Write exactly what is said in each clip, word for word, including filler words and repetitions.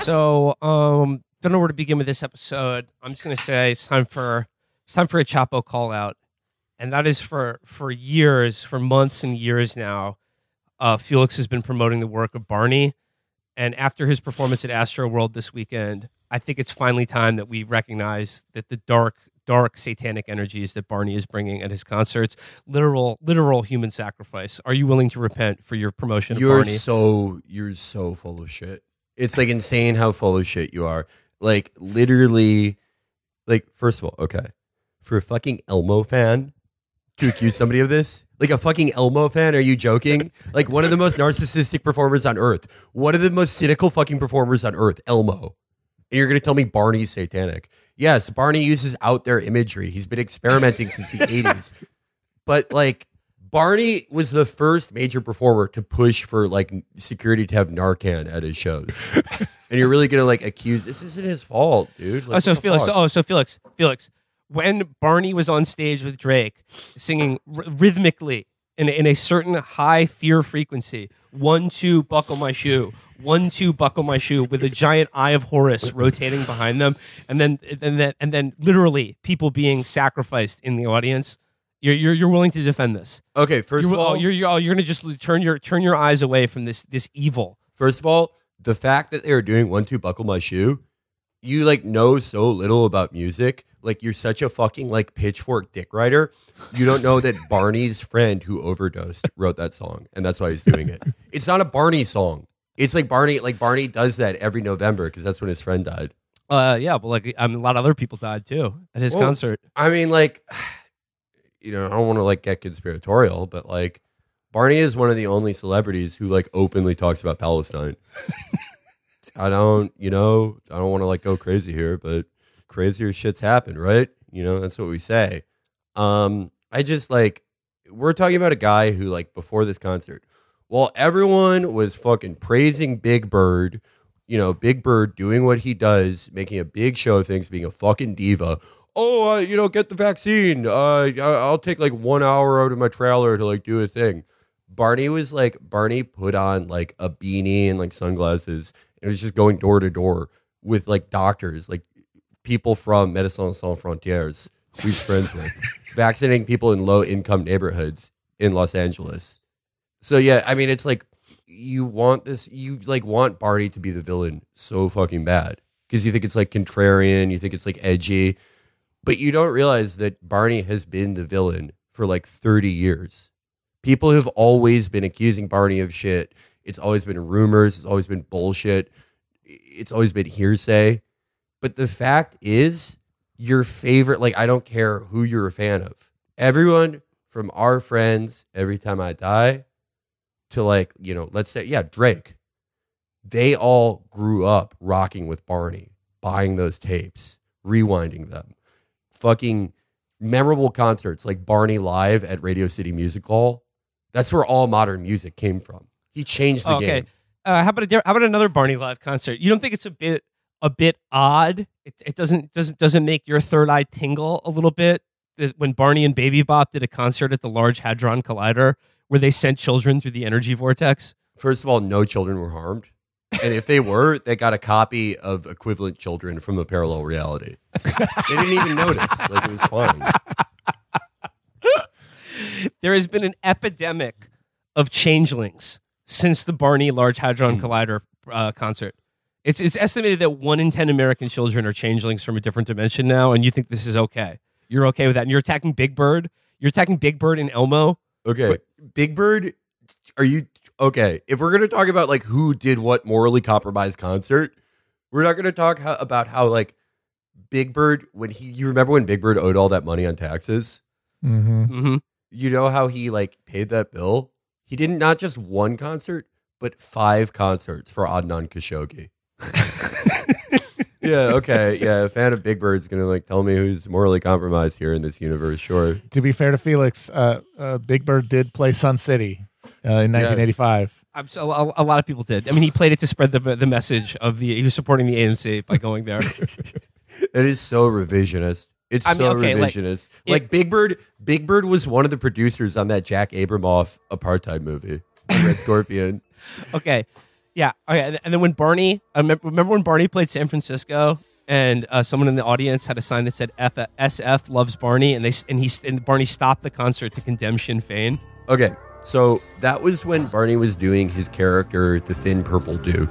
So, um, don't know where to begin with this episode. I'm just gonna say it's time for it's time for a Chapo call out, and that is for for years, for months and years now. Uh, Felix has been promoting the work of Barney, and after his performance at Astro World this weekend, I think it's finally time that we recognize that the dark, dark satanic energies that Barney is bringing at his concerts, literal, literal human sacrifice. Are you willing to repent for your promotion of You're Barney? so you're so full of shit. It's like insane how full of shit you are. Like literally, like first of all, okay, for a fucking Elmo fan to accuse somebody of this, like a fucking Elmo fan, are you joking? Like one of the most narcissistic performers on earth, one of the most cynical fucking performers on earth, Elmo. And you're gonna tell me Barney's satanic? Yes, Barney uses out there imagery. He's been experimenting since the eighties, but like. Barney was the first major performer to push for like security to have Narcan at his shows, and you're really gonna like accuse this isn't his fault, dude. Like, oh, so Felix. Oh, so Felix. Felix. When Barney was on stage with Drake, singing r- rhythmically in a, in a certain high fear frequency, one two buckle my shoe, one two buckle my shoe, with a giant eye of Horus rotating behind them, and then and then and then literally people being sacrificed in the audience. You're, you're you're willing to defend this? Okay, first you're, of all, oh, you're you're, oh, you're going to just turn your turn your eyes away from this this evil. First of all, the fact that they are doing one two buckle my shoe, you like know so little about music. Like you're such a fucking like pitchfork dick writer. You don't know that Barney's friend who overdosed wrote that song, and that's why he's doing it. It's not a Barney song. It's like Barney like Barney does that every November because that's when his friend died. Uh, yeah, but like I mean, a lot of other people died too at his well, concert. I mean, like. You know, I don't want to like get conspiratorial, but like Barney is one of the only celebrities who like openly talks about Palestine. I don't, you know, I don't want to like go crazy here, but crazier shit's happened, right? You know, that's what we say. Um, I just like, we're talking about a guy who like before this concert, while everyone was fucking praising Big Bird, you know, Big Bird doing what he does, making a big show of things, being a fucking diva. Oh, uh, you know, get the vaccine. Uh, I'll take like one hour out of my trailer to like do a thing. Barney was like, Barney put on like a beanie and like sunglasses and was just going door to door with like doctors, like people from Médecins Sans Frontières, who he's friends with, vaccinating people in low income neighborhoods in Los Angeles. So yeah, I mean, it's like you want this, you like want Barney to be the villain so fucking bad because you think it's like contrarian, you think it's like edgy. But you don't realize that Barney has been the villain for like thirty years. People have always been accusing Barney of shit. It's always been rumors. It's always been bullshit. It's always been hearsay. But the fact is, your favorite, like, I don't care who you're a fan of. Everyone from our friends, Every Time I Die, to like, you know, let's say, yeah, Drake. They all grew up rocking with Barney, buying those tapes, rewinding them. Fucking memorable concerts like Barney Live at Radio City Music Hall. That's where all modern music came from. He changed the oh, okay. game. Uh, how about a, how about another Barney Live concert? You don't think it's a bit a bit odd? It, it doesn't doesn't doesn't make your third eye tingle a little bit that when Barney and Baby Bop did a concert at the Large Hadron Collider where they sent children through the energy vortex? First of all, no children were harmed. And if they were, they got a copy of equivalent children from a parallel reality. They didn't even notice. Like, it was fine. There has been an epidemic of changelings since the Barney Large Hadron Collider uh, concert. It's it's estimated that one in ten American children are changelings from a different dimension now, and you think this is okay. You're okay with that. And you're attacking Big Bird? You're attacking Big Bird and Elmo? Okay. But, Big Bird, are you... Okay, if we're going to talk about like who did what morally compromised concert, we're not going to talk how, about how like Big Bird, when he, you remember when Big Bird owed all that money on taxes? Mm-hmm. Mm-hmm. You know how he like paid that bill? He didn't not just one concert, but five concerts for Adnan Khashoggi. Yeah, okay, yeah, a fan of Big Bird's going to like tell me who's morally compromised here in this universe, sure. To be fair to Felix, uh, uh, Big Bird did play Sun City. Uh, in nineteen eighty-five. Yes. I'm so, a, a lot of people did. I mean, he played it to spread the the message of the he was supporting the A N C by going there. It is so revisionist. It's I mean, so okay, revisionist. like, Like it, Big Bird, Big Bird was one of the producers on that Jack Abramoff apartheid movie, Red Scorpion. Okay, Yeah. Okay. And then when Barney, I remember, remember when Barney played San Francisco, and uh, someone in the audience had a sign that said F- S F loves Barney, and they and he and Barney stopped the concert to condemn Sinn Féin. Okay, so that was when Barney was doing his character, the Thin Purple Duke.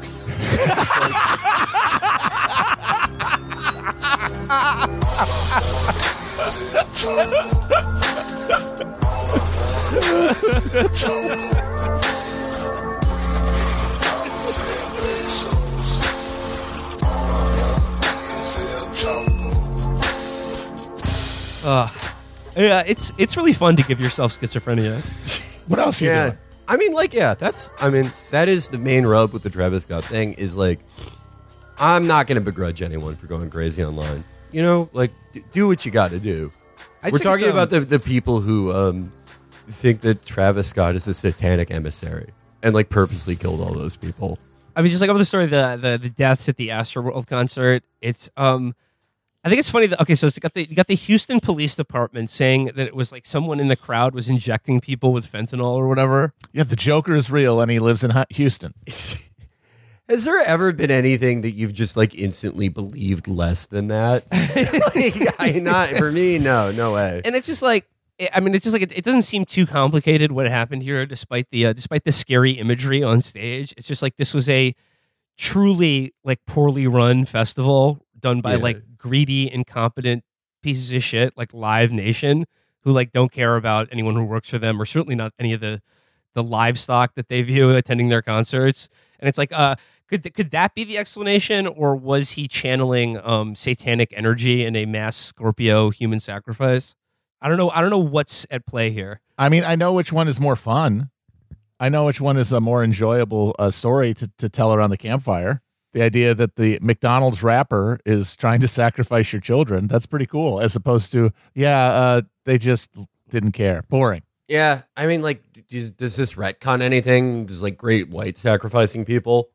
Uh, yeah, it's it's really fun to give yourself schizophrenia. What else are you Yeah, doing? I mean, like, yeah, that's, I mean, that is the main rub with the Travis Scott thing is like, I'm not going to begrudge anyone for going crazy online. You know, like, d- do what you got to do. I'd We're say talking it's, um, about the, the people who um, think that Travis Scott is a satanic emissary and like purposely killed all those people. I mean, just like over the story, the the, the deaths at the Astroworld concert. It's um, I think it's funny that okay, so it's got the you got the Houston Police Department saying that it was like someone in the crowd was injecting people with fentanyl or whatever. Yeah, the Joker is real, and he lives in Hu- Houston. Has there ever been anything that you've just like instantly believed less than that? like, I, not for me. No, no way. And it's just like, I mean, it's just like it, it doesn't seem too complicated what happened here, despite the uh, despite the scary imagery on stage. It's just like this was a truly like poorly run festival done by Yeah. like greedy, incompetent pieces of shit like Live Nation who like don't care about anyone who works for them, or certainly not any of the the livestock that they view attending their concerts. And it's like, uh, could th- could that be the explanation, or was he channeling um, satanic energy in a mass Scorpio human sacrifice? I don't know. I don't know what's at play here. I mean, I know which one is more fun. I know which one is a more enjoyable uh, story to, to tell around the campfire. The idea that the McDonald's wrapper is trying to sacrifice your children, that's pretty cool, as opposed to, yeah, uh, they just didn't care. Boring. Yeah, I mean, like, does, does this retcon anything? Does like Great White sacrificing people?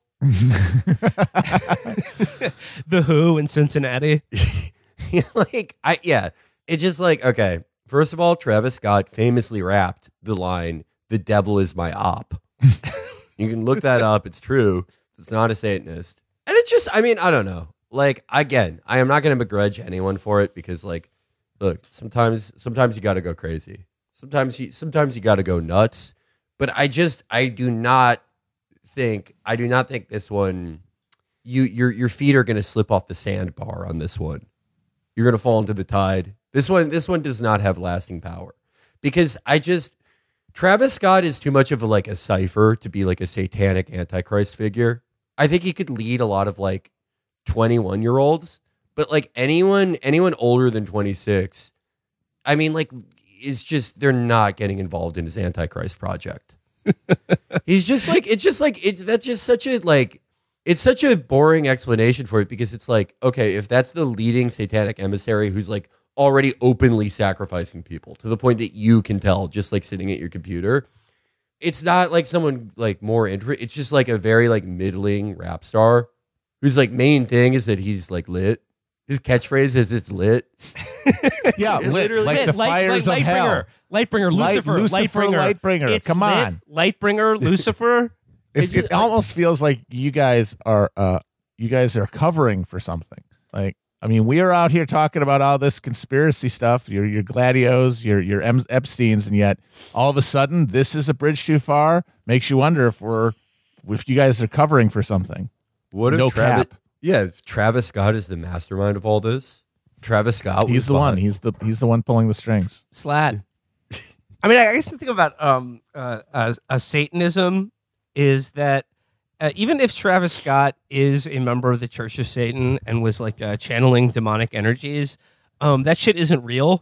The Who in Cincinnati. like, I yeah, it's just like, okay. First of all, Travis Scott famously rapped the line, "The devil is my op." You can look that up. It's true. It's not a Satanist. And it's just, I mean, I don't know. Like, again, I am not going to begrudge anyone for it because, like, look, sometimes, sometimes you got to go crazy. Sometimes you, sometimes you got to go nuts. But I just, I do not think, I do not think this one, you, your, your feet are going to slip off the sandbar on this one. You're going to fall into the tide. This one, this one does not have lasting power because I just, Travis Scott is too much of a, like a cipher to be like a satanic antichrist figure. I think he could lead a lot of like twenty-one year olds, but like anyone, anyone older than twenty-six, I mean, like, is just, they're not getting involved in his antichrist project. He's just like, it's just like, it's, that's just such a, like, it's such a boring explanation for it because it's like, okay, if that's the leading satanic emissary who's like already openly sacrificing people to the point that you can tell just like sitting at your computer, it's not like someone like more intro. It's just like a very like middling rap star whose like main thing is that he's like lit. His catchphrase is "it's lit." Yeah, It lit, literally like Lit, the light- fires light- of hell. Lightbringer, Lightbringer, Light- Lucifer, Lucifer, Lightbringer, Lightbringer. It's Come lit, on. Lightbringer, Lucifer. It, it almost feels like you guys are uh, you guys are covering for something. Like, I mean, we are out here talking about all this conspiracy stuff, your your Gladios, your your em- Epsteins, and yet all of a sudden this is a bridge too far. Makes you wonder if we're if you guys are covering for something. What if No Travis? cap. Yeah, if Travis Scott is the mastermind of all this. Travis Scott. was He's the one. behind- He's the he's the one pulling the strings. Slat. I mean, I guess the thing about um, uh, uh, uh, Satanism is that uh, even if Travis Scott is a member of the Church of Satan and was like uh, channeling demonic energies, um, that shit isn't real.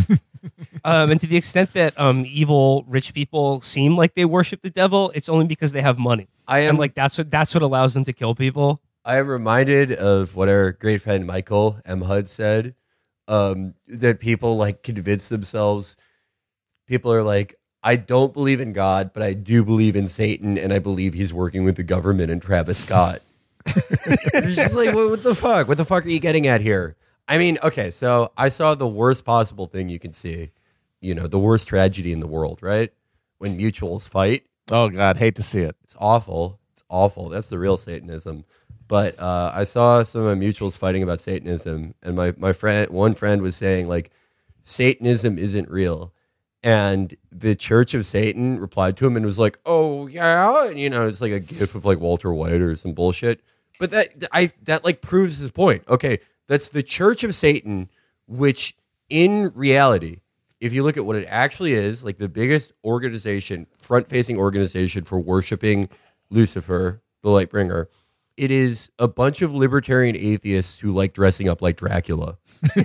um, and to the extent that um, evil rich people seem like they worship the devil, it's only because they have money. I am And like that's what that's what allows them to kill people. I am reminded of what our great friend Michael M. Hud said, um, that people like convince themselves, people are like, I don't believe in God, but I do believe in Satan, and I believe he's working with the government and Travis Scott. It's just like, what, what the fuck? What the fuck are you getting at here? I mean, okay, so I saw the worst possible thing you can see, you know, the worst tragedy in the world, right? When mutuals fight. Oh God, hate to see it. It's awful. It's awful. That's the real Satanism. But uh, I saw some of my mutuals fighting about Satanism, and my my friend, one friend was saying like, Satanism isn't real. And the Church of Satan replied to him and was like, "Oh yeah," and, you know, it's like a gif of like Walter White or some bullshit. But that I that like proves his point. Okay, that's the Church of Satan, which in reality, if you look at what it actually is, like the biggest organization, front-facing organization for worshiping Lucifer, the Lightbringer, it is a bunch of libertarian atheists who like dressing up like Dracula.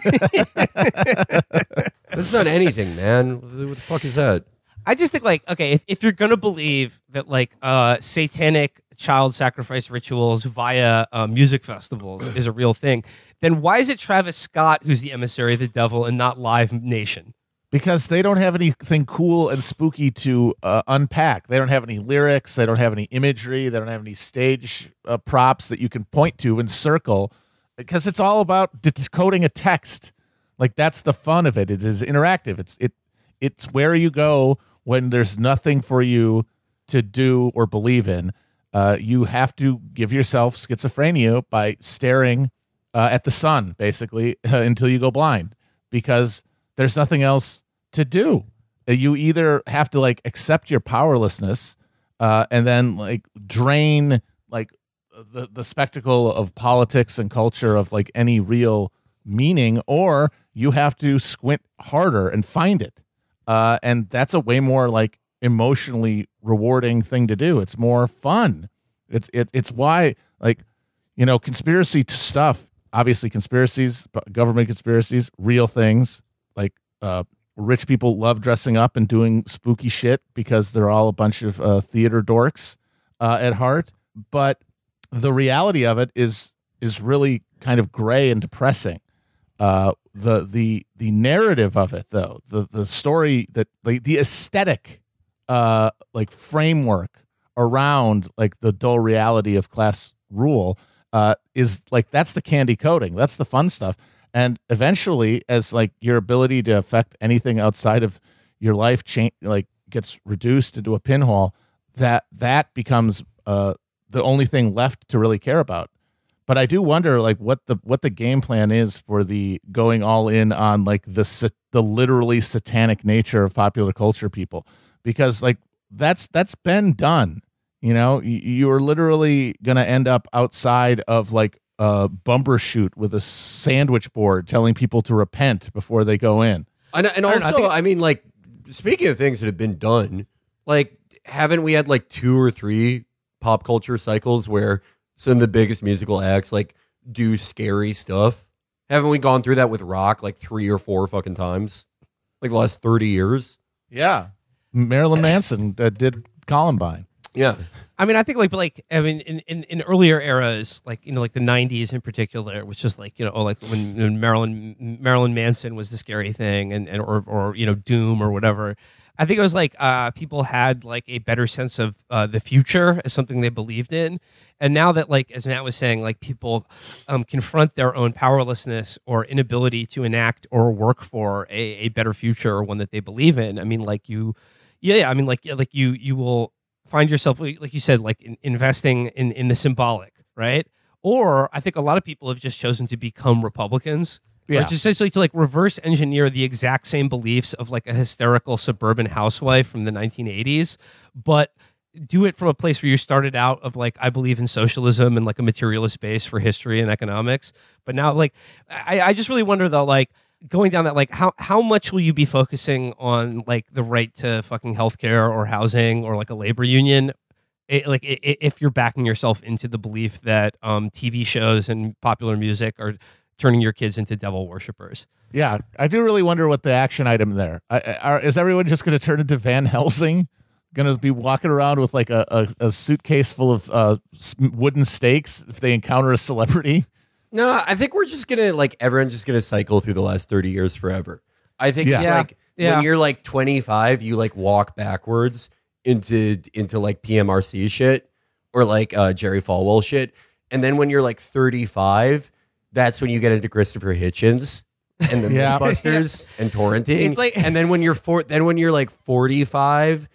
That's not anything, man. What the fuck is that? I just think like, okay, if, if you're going to believe that like uh, satanic child sacrifice rituals via uh, music festivals is a real thing, then why is it Travis Scott who's the emissary of the devil and not Live Nation? Because they don't have anything cool and spooky to uh, unpack. They don't have any lyrics. They don't have any imagery. They don't have any stage uh, props that you can point to and circle. Because it's all about decoding a text. Like that's the fun of it. It is interactive. It's it it's where you go when there's nothing for you to do or believe in. Uh, you have to give yourself schizophrenia by staring uh, at the sun, basically, uh, until you go blind. Because there's nothing else to do. You either have to like accept your powerlessness uh, and then like drain like the, the spectacle of politics and culture of like any real meaning, or you have to squint harder and find it. Uh, and that's a way more like emotionally rewarding thing to do. It's more fun. It's it, it's why like, you know, conspiracy stuff, obviously conspiracies, government conspiracies, real things. Like uh, rich people love dressing up and doing spooky shit because they're all a bunch of uh, theater dorks uh, at heart. But the reality of it is is really kind of gray and depressing. Uh, the the the narrative of it, though, the the story that the the aesthetic uh, like framework around like the dull reality of class rule uh, is like that's the candy coating. That's the fun stuff. And eventually, as like your ability to affect anything outside of your life change, like gets reduced into a pinhole, that that becomes uh, the only thing left to really care about. But I do wonder, like, what the what the game plan is for the going all in on like the the literally satanic nature of popular culture people, because like that's that's been done. You know, you, you are literally gonna end up outside of like a bumper shoot with a sandwich board telling people to repent before they go in. And, and also, I, think, I mean, like, speaking of things that have been done, like, haven't we had like two or three pop culture cycles where some of the biggest musical acts like do scary stuff? Haven't we gone through that with rock like three or four fucking times? Like the last thirty years? Yeah. Marilyn Manson uh, did Columbine. Yeah. I mean, I think like, like I mean, in, in, in earlier eras, like, you know, like the nineties in particular, which is like, you know, oh, like when, when Marilyn Marilyn Manson was the scary thing, and, and or or you know, Doom or whatever. I think it was like uh, people had like a better sense of uh, the future as something they believed in, and now that, like as Matt was saying, like people um, confront their own powerlessness or inability to enact or work for a, a better future or one that they believe in. I mean, like you, yeah, yeah I mean, like like you you will find yourself, like you said, like in, investing in, in the symbolic, right? Or I think a lot of people have just chosen to become Republicans, yeah. which is essentially to like reverse engineer the exact same beliefs of like a hysterical suburban housewife from the nineteen eighties, but do it from a place where you started out of like, I believe in socialism and like a materialist base for history and economics. But now like, I, I just really wonder though, like, going down that, like, how how much will you be focusing on like the right to fucking healthcare or housing or like a labor union, it, like it, if you're backing yourself into the belief that um, T V shows and popular music are turning your kids into devil worshippers? Yeah, I do really wonder what the action item there I, are. Is everyone just going to turn into Van Helsing? Going to be walking around with like a, a, a suitcase full of uh, wooden stakes if they encounter a celebrity? No, I think we're just gonna like everyone's just gonna cycle through the last thirty years forever. I think Yeah. it's Yeah. like Yeah. when you're like twenty-five, you like walk backwards into into like P M R C shit or like uh, Jerry Falwell shit, and then when you're like thirty-five, that's when you get into Christopher Hitchens and the Yeah. Mythbusters and torrenting. It's like- and then when you're four, then when you're like forty-five,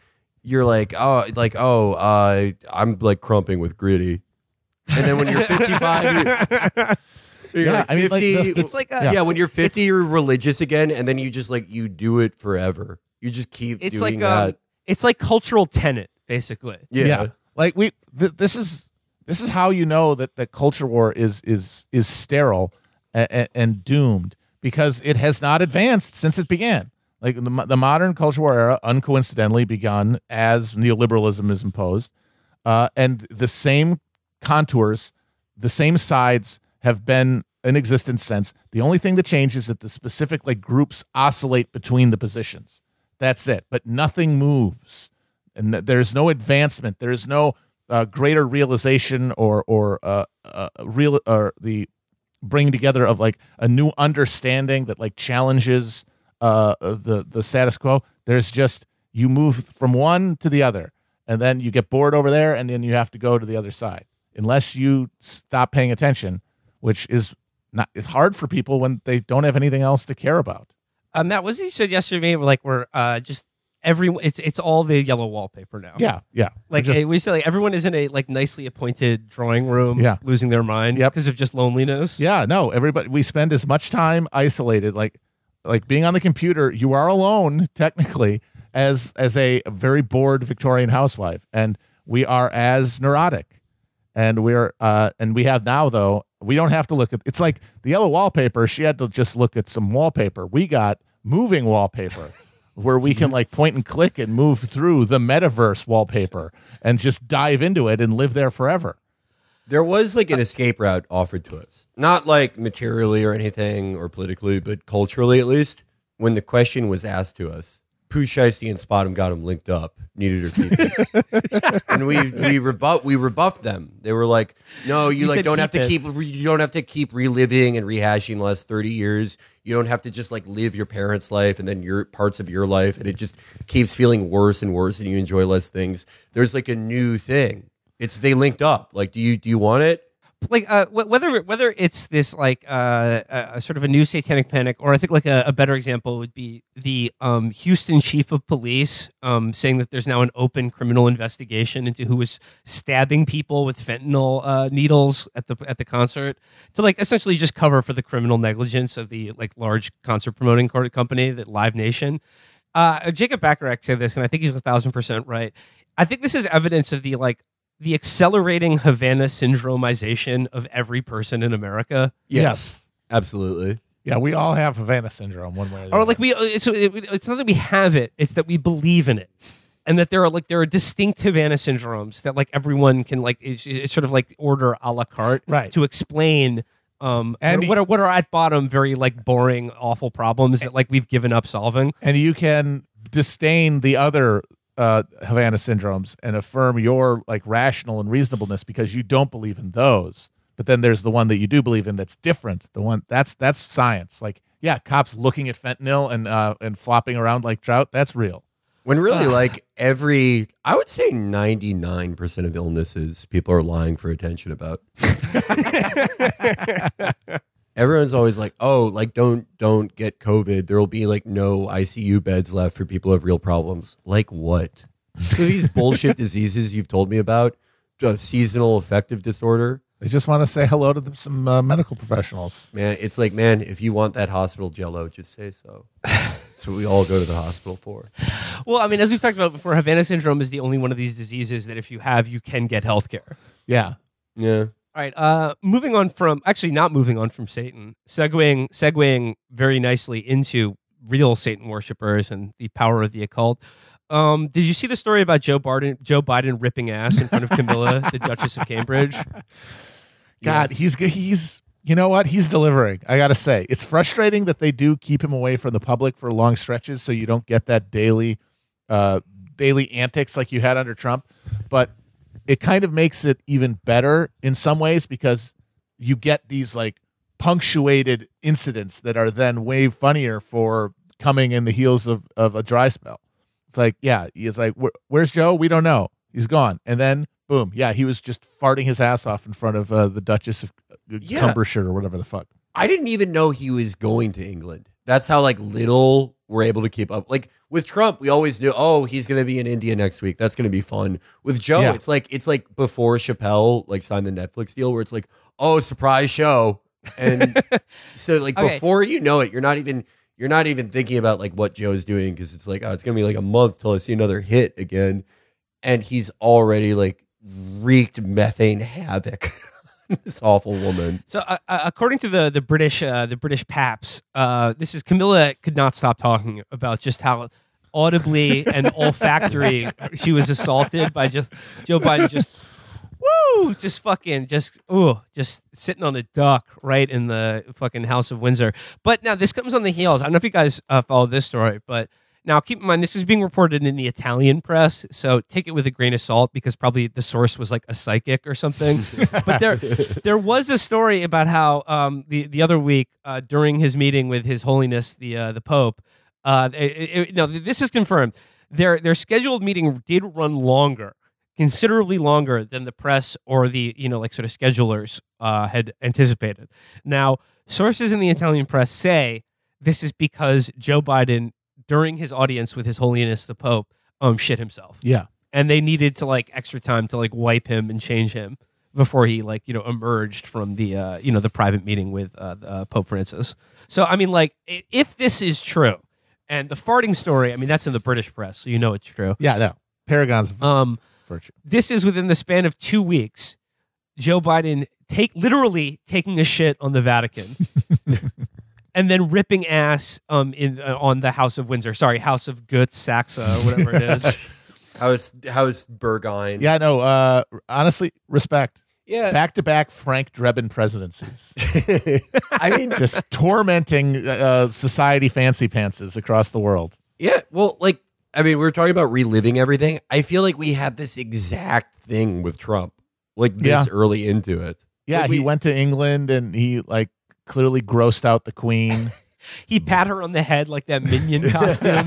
you're like, oh, like, oh, uh, I'm like crumping with Gritty. And then when you're fifty-five, you're, you're Yeah, like I mean, like, fifty, the- the- It's like a, yeah. yeah. when you're fifty, you're religious again, and then you just like you do it forever. You just keep it's doing like that. um, it's like cultural tenet, basically. yeah. Like we, th- this is this is how you know that the culture war is is is sterile and, and doomed because it has not advanced since it began. Like the, mo- the modern culture war era, uncoincidentally, begun as neoliberalism is imposed, uh, and the same contours, the same sides have been in existence since. The only thing that changes is that the specific like groups oscillate between the positions. That's it. But nothing moves, and th- there's no advancement. There's no uh, greater realization or or uh, uh, real or the bringing together of like a new understanding that like challenges uh, the the status quo. There's just you move from one to the other, and then you get bored over there, and then you have to go to the other side. Unless you stop paying attention, which is not it's hard for people when they don't have anything else to care about. Um, Matt, was you said yesterday? Like we're uh, just every it's it's all the yellow wallpaper now. Yeah, yeah. Like Just- eh, we say, like everyone is in a like nicely appointed drawing room, Yeah. losing their mind Yep. because of just loneliness. yeah, no. Everybody, we spend as much time isolated, like like being on the computer. You are alone technically as as a very bored Victorian housewife, and we are as neurotic. And we're uh, and we have now though we don't have to look at it's like the yellow wallpaper. She had to just look at some wallpaper. We got moving wallpaper where we can like point and click and move through the metaverse wallpaper and just dive into it and live there forever. There was like an escape route offered to us, not like materially or anything or politically, but culturally at least. When the question was asked to us, Pooh Shiesty and Spot'em got him linked up, needed or keep it, and we we rebuff we rebuffed them. They were like, "No, you, You like said don't have keep to it. keep re- you don't have to keep reliving and rehashing the last thirty years. You don't have to just like live your parents' life and then your parts of your life, and it just keeps feeling worse and worse, and you enjoy less things. There's like a new thing. It's they linked up. Like, do you do you want it? Like uh, wh- whether whether it's this like uh, a, a sort of a new satanic panic, or I think like a, a better example would be the um, Houston chief of police um, saying that there's now an open criminal investigation into who was stabbing people with fentanyl uh, needles at the at the concert to like essentially just cover for the criminal negligence of the like large concert promoting co- company that Live Nation. Uh, Jacob Bacharach said this, and I think he's a thousand percent right. I think this is evidence of the like. the accelerating Havana syndromization of every person in America. Yes. Absolutely. Yeah, we all have Havana syndrome one way or the Or other. like we, it's, it's not that we have it, it's that we believe in it. And that there are like, there are distinct Havana syndromes that like everyone can like, it's, it's sort of like order a la carte Right. to explain um, And- what, are, what are at bottom very like boring, awful problems that like we've given up solving. and you can disdain the other uh, Havana syndromes and affirm your like rational and reasonableness because you don't believe in those. But then there's the one that you do believe in that's different. The one that's that's science. Like, yeah, cops looking at fentanyl and uh, and flopping around like trout. That's real. When really, like every, I would say ninety-nine percent of illnesses, people are lying for attention about. Everyone's always like, "Oh, like don't don't get COVID. There will be like no I C U beds left for people who have real problems." Like what? So these bullshit diseases you've told me about, uh, seasonal affective disorder. They just want to say hello to them, some uh, medical professionals. Man, it's like, man, if you want that hospital jello, just say so. That's what we all go to the hospital for. Well, I mean, as we've talked about before, Havana syndrome is the only one of these diseases that if you have, you can get health care. Yeah. Yeah. All right. Uh, moving on from actually not moving on from Satan, segueing segueing very nicely into real Satan worshippers and the power of the occult. Um, did you see the story about Joe Biden Joe Biden ripping ass in front of Camilla, the Duchess of Cambridge? God, Yes. he's he's you know what? He's delivering. I got to say. It's frustrating that they do keep him away from the public for long stretches so you don't get that daily uh daily antics like you had under Trump, but it kind of makes it even better in some ways because you get these like punctuated incidents that are then way funnier for coming in the heels of of a dry spell. It's like, yeah, it's like, Where, where's Joe? We don't know. He's gone. And then, boom, yeah, he was just farting his ass off in front of uh, the Duchess of uh, Yeah. Cumbershire or whatever the fuck. I didn't even know he was going to England. That's how like little were able to keep up. Like with Trump, we always knew, oh, he's going to be in India next week. That's going to be fun. With Joe, Yeah. it's like it's like before Chappelle like signed the Netflix deal, where it's like, oh, surprise show, and so like Okay. before you know it, you're not even you're not even thinking about like what Joe's doing because it's like, oh, it's going to be like a month till I see another hit again, and he's already like wreaked methane havoc. This awful woman. So, uh, uh, according to the the British uh, the British Paps, uh, this is Camilla could not stop talking about just how audibly and olfactory she was assaulted by just Joe Biden. Just woo, just fucking, just ooh, just sitting on a duck right in the fucking House of Windsor. But now this comes on the heels. I don't know if you guys uh, follow this story, but. Now, keep in mind, this is being reported in the Italian press, so take it with a grain of salt because probably the source was like a psychic or something. But there there was a story about how um, the, the other week uh, during his meeting with His Holiness, the uh, the Pope, uh, it, it, no, this is confirmed. Their, their scheduled meeting did run longer, considerably longer than the press or the, you know, like sort of schedulers uh, had anticipated. Now, sources in the Italian press say this is because Joe Biden during his audience with His Holiness the Pope, um, shit himself. Yeah. And they needed to like extra time to like wipe him and change him before he like, you know, emerged from the, uh, you know, the private meeting with uh, uh, Pope Francis. So, I mean, like, i- if this is true, and the farting story, I mean, that's in the British press, so you know it's true. Yeah, no. Paragons of Um, virtue. this is within the span of two weeks. Joe Biden take literally taking a shit on the Vatican. And then ripping ass um in uh, on the House of Windsor. Sorry, House of Goetz, Saxa, or whatever it is. How's how's Burgoyne? Yeah, no, uh, honestly, respect. yeah. Back to back Frank Drebin presidencies. I mean, Just tormenting uh, society fancy pantses across the world. yeah. Well, like, I mean, we were talking about reliving everything. I feel like we had this exact thing with Trump, like this Yeah. early into it. Yeah, Like, he we- went to England and he like clearly grossed out the queen. He pat her on the head like that minion costume.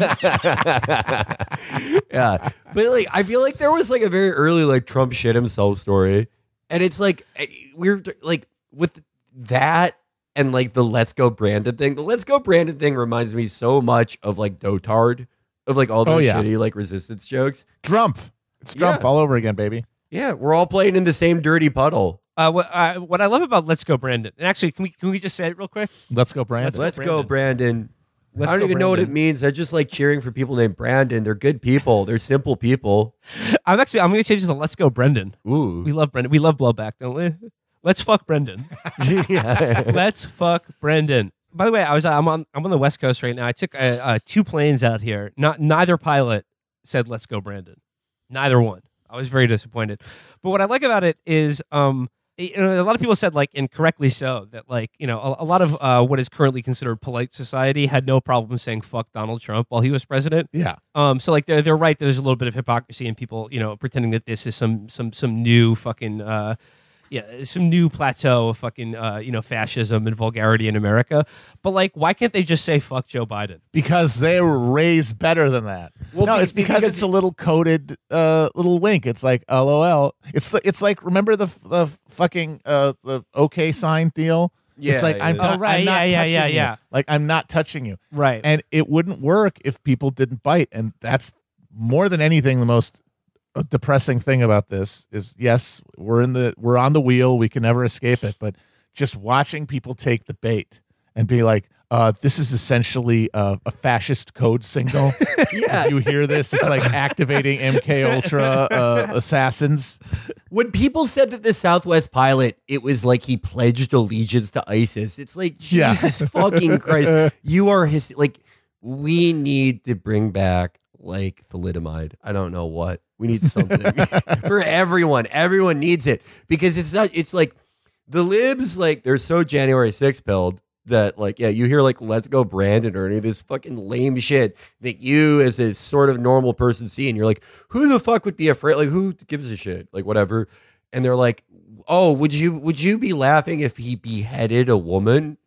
Yeah, but like, I feel like there was like a very early like Trump shit himself story, and it's like eh, we're like with that and like the Let's Go Brandon thing. The Let's Go Brandon thing reminds me so much of like Dotard, of like all those Oh, yeah. shitty like resistance jokes. Drumpf. It's Drumpf Yeah. all over again, baby. Yeah, we're all playing in the same dirty puddle. Uh, what, uh, what I love about Let's Go Brandon, and actually, can we can we just say it real quick? Let's go, Brandon. Let's go, Let's go, Brandon. Let's I don't Go even know what it Brandon. means. I just like cheering for people named Brandon. They're good people. They're simple people. I'm actually I'm going to change it to Let's Go Brendan. Ooh. We love Brendan. We love blowback, don't we? Let's fuck Brendan. yeah. Let's fuck Brendan. By the way, I was I'm on I'm on the West Coast right now. I took uh, uh, two planes out here. Not neither pilot said "Let's go, Brandon." Neither one. I was very disappointed. But what I like about it is, um, you know, a lot of people said, like, and correctly so, that like, you know, a, a lot of uh, what is currently considered polite society had no problem saying "fuck Donald Trump" while he was president. Yeah. Um, so like they're they're right. There's a little bit of hypocrisy in people, you know, pretending that this is some some some new fucking uh, yeah, some new plateau of fucking uh, you know, fascism and vulgarity in America. But like, why can't they just say "fuck Joe Biden"? Because they were raised better than that. Well, no, be- it's because, because- it's a little coded uh, little wink. It's like LOL. It's the it's like remember the the fucking uh, the OK sign deal. Yeah, it's like yeah, I'm, yeah. not, Oh, right, I'm not yeah, yeah, touching yeah, you. yeah. Like I'm not touching you. Right. And it wouldn't work if people didn't bite. And that's more than anything the most uh, depressing thing about this is yes, we're in the we're on the wheel. We can never escape it. But just watching people take the bait and be like, uh, this is essentially a, a fascist code signal. Yeah. If you hear this, it's like activating M K Ultra uh, assassins. When people said that the Southwest pilot, it was like he pledged allegiance to ISIS. It's like, Yeah. Jesus fucking Christ. You are his, like, we need to bring back like thalidomide. I don't know what. We need something for everyone. Everyone needs it because it's not, it's like the libs, like they're so January sixth pilled that like, yeah, you hear like, let's go Brandon or any of this fucking lame shit that you as a sort of normal person see. And you're like, who the fuck would be afraid? Like who gives a shit? Like whatever. And they're like, oh, would you, would you be laughing if he beheaded a woman?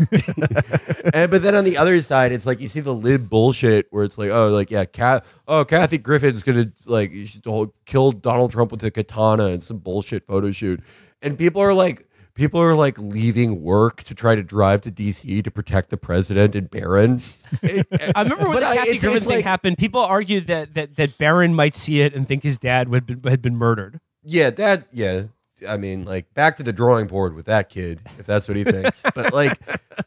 And but then on the other side, it's like you see the lib bullshit where it's like, oh, like yeah, Kat, oh, Kathy Griffin's gonna like kill Donald Trump with a katana and some bullshit photo shoot, and people are like, People are like leaving work to try to drive to D C to protect the president and Barron. I remember when But the I- Kathy it's- Griffin it's thing like- happened. People argued that that that Barron might see it and think his dad had been, had been murdered. Yeah, that, yeah. I mean, like, back to the drawing board with that kid, if that's what he thinks. But, like,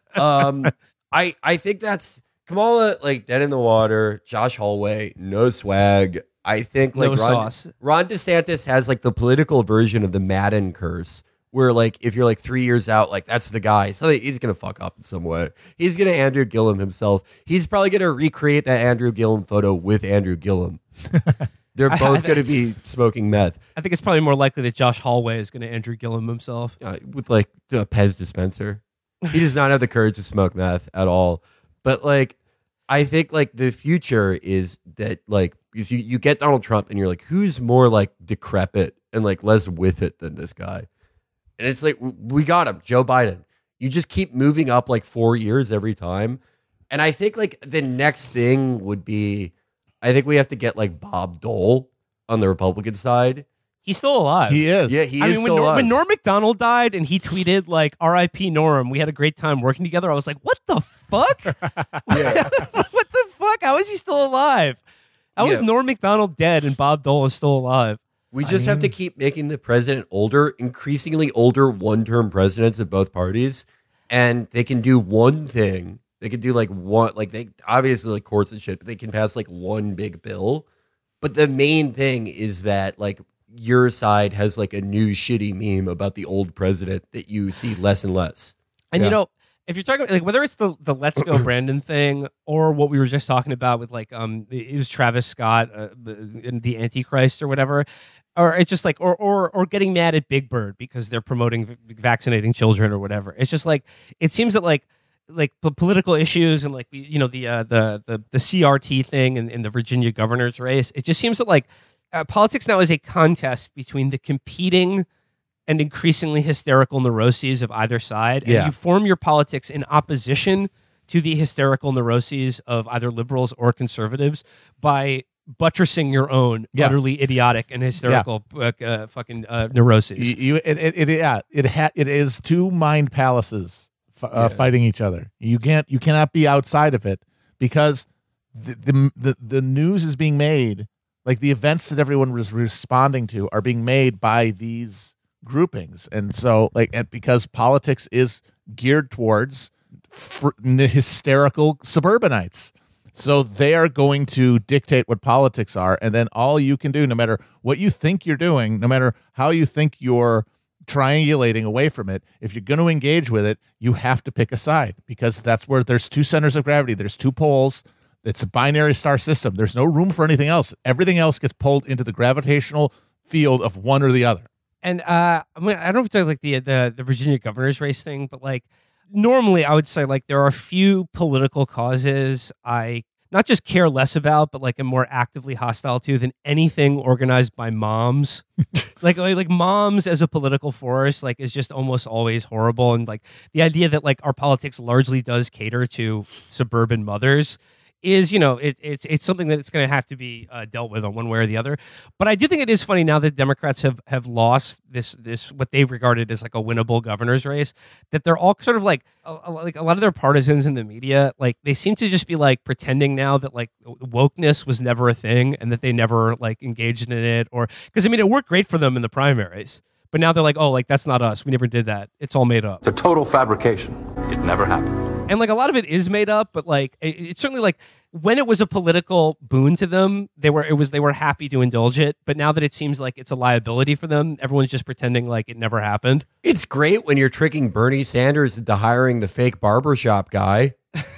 um, I I think that's Kamala, like, dead in the water. Josh Hallway, no swag. I think, like, No Ron, sauce. Ron DeSantis has, like, the political version of the Madden curse, where, like, if you're, like, three years out, like, that's the guy. So he's going to fuck up in some way. He's going to Andrew Gillum himself. He's probably going to recreate that Andrew Gillum photo with Andrew Gillum. They're I- both I- going to be smoking meth. I think it's probably more likely that Josh Hallway is going to Andrew Gillum himself. Uh, with like a Pez dispenser. He does not have the courage to smoke meth at all. But like, I think like the future is that like, because you, you get Donald Trump and you're like, who's more like decrepit and like less with it than this guy? And it's like, we got him, Joe Biden. You just keep moving up like four years every time. And I think like the next thing would be, I think we have to get like Bob Dole on the Republican side. He's still alive. He is. Yeah, he I is mean, when, still Nor- alive. when Norm Macdonald died and he tweeted like R I P Norm, we had a great time working together. I was like, what the fuck? Yeah. What the fuck? How is he still alive? How is Yeah. Norm Macdonald dead and Bob Dole is still alive? We just have to keep making the president older, increasingly older one-term presidents of both parties, and they can do one thing. They can do like one, like they obviously like courts and shit, but they can pass like one big bill. But the main thing is that like your side has like a new shitty meme about the old president that you see less and less. And Yeah. you know, if you're talking like whether it's the the Let's Go Brandon thing or what we were just talking about with like um it was Travis Scott uh, in the Antichrist or whatever, or it's just like or or or getting mad at Big Bird because they're promoting v- vaccinating children or whatever. It's just like it seems that like like the political issues and like you know the uh, the the the C R T thing in, in the Virginia governor's race. It just seems that like uh, politics now is a contest between the competing and increasingly hysterical neuroses of either side. And Yeah. you form your politics in opposition to the hysterical neuroses of either liberals or conservatives by buttressing your own Yeah. utterly idiotic and hysterical uh, uh, fucking uh, neuroses. You, you it, it, it yeah it ha- it is two mind palaces f- uh, Yeah. fighting each other. You can't you cannot be outside of it because the, the the the news is being made, like the events that everyone was responding to are being made by these groupings, and so like and because politics is geared towards fr- hysterical suburbanites. So they are going to dictate what politics are, and then all you can do, no matter what you think you're doing, no matter how you think you're triangulating away from it, if you're going to engage with it, you have to pick a side because that's where there's two centers of gravity, there's two poles. It's a binary star system. There's no room for anything else. Everything else gets pulled into the gravitational field of one or the other. And uh, I mean, I don't know if it's like the, the the Virginia governor's race thing, but like normally I would say like there are a few political causes I not just care less about, but like am more actively hostile to than anything organized by moms. like like moms as a political force like is just almost always horrible, and like the idea that like our politics largely does cater to suburban mothers is, you know, it, it's it's something that it's going to have to be uh, dealt with on one way or the other. But I do think it is funny now that Democrats have have lost this this what they've regarded as like a winnable governor's race, that they're all sort of like a, a- like a lot of their partisans in the media, like they seem to just be like pretending now that like wokeness was never a thing and that they never like engaged in it, or because I mean it worked great for them in the primaries. But now they're like, oh, like that's not us. We never did that. It's all made up. It's a total fabrication. It never happened. And like a lot of it is made up, but like it, it's certainly like when it was a political boon to them, they were it was they were happy to indulge it. But now that it seems like it's a liability for them, everyone's just pretending like it never happened. It's great when you're tricking Bernie Sanders into hiring the fake barbershop guy.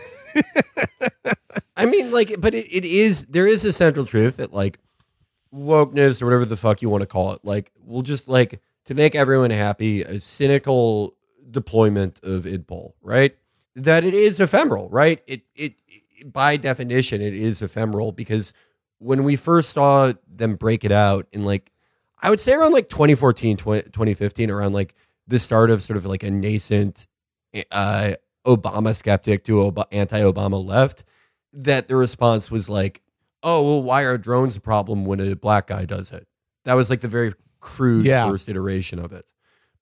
I mean, like, but it, it is, there is a central truth that, like, wokeness or whatever the fuck you want to call it, like, we'll just, like, to make everyone happy, a cynical deployment of idpol, right? That it is ephemeral, right? It, it, it, by definition, it is ephemeral because when we first saw them break it out in, like, I would say around, like, twenty fourteen, twenty fifteen, around, like, the start of sort of like a nascent uh, Obama skeptic to Ob- anti-Obama left, that the response was like, oh, well, why are drones a problem when a black guy does it? That was like the very crude Yeah. first iteration of it.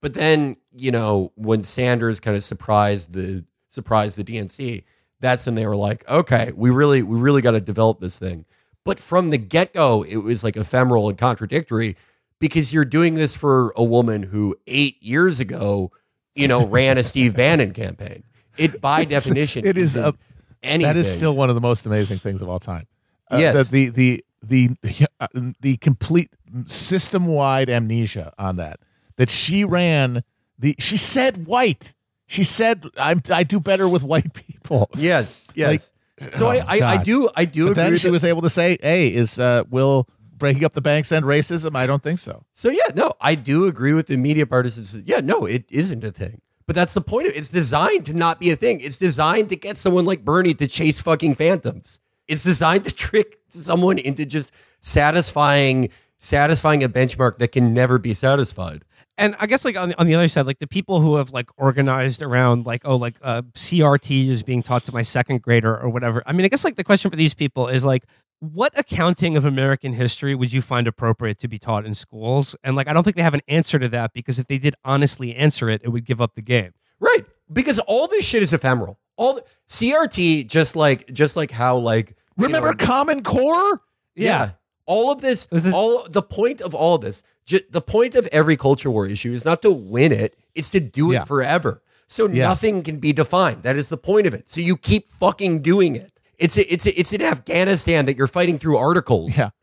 But then, you know, when Sanders kind of surprised the surprised the D N C, that's when they were like, okay, we really we really got to develop this thing. But from the get-go, it was like ephemeral and contradictory because you're doing this for a woman who eight years ago, you know, ran a Steve Bannon campaign. It by definition, it is a, anything. That is still one of the most amazing things of all time. Uh, Yes. the the the the, uh, the complete system-wide amnesia on that. That she ran the. She said white. She said I'm. I do better with white people. Yes, yes. so oh, I, I, I God. do I do But agree. then with she it. was able to say, "Hey, is uh, will breaking up the banks end racism?" I don't think so. So yeah, no, I do agree with the media partisans. Yeah, no, it isn't a thing. But that's the point of it. It's designed to not be a thing. It's designed to get someone like Bernie to chase fucking phantoms. It's designed to trick someone into just satisfying satisfying a benchmark that can never be satisfied. And I guess like on the, on the other side, like the people who have like organized around like, oh, like uh, C R T is being taught to my second grader or whatever. I mean, I guess like the question for these people is like, what accounting of American history would you find appropriate to be taught in schools? And like, I don't think they have an answer to that because if they did honestly answer it, it would give up the game. Right. Because all this shit is ephemeral. All the, C R T, just like just like how like you Remember know, Common Core? Yeah. All of this, Was this- all the point of all of this, ju- the point of every culture war issue is not to win it, it's to do it Yeah. forever. So Yeah. nothing can be defined. That is the point of it. So you keep fucking doing it. It's a, it's a, it's in Afghanistan that you're fighting through articles. Yeah.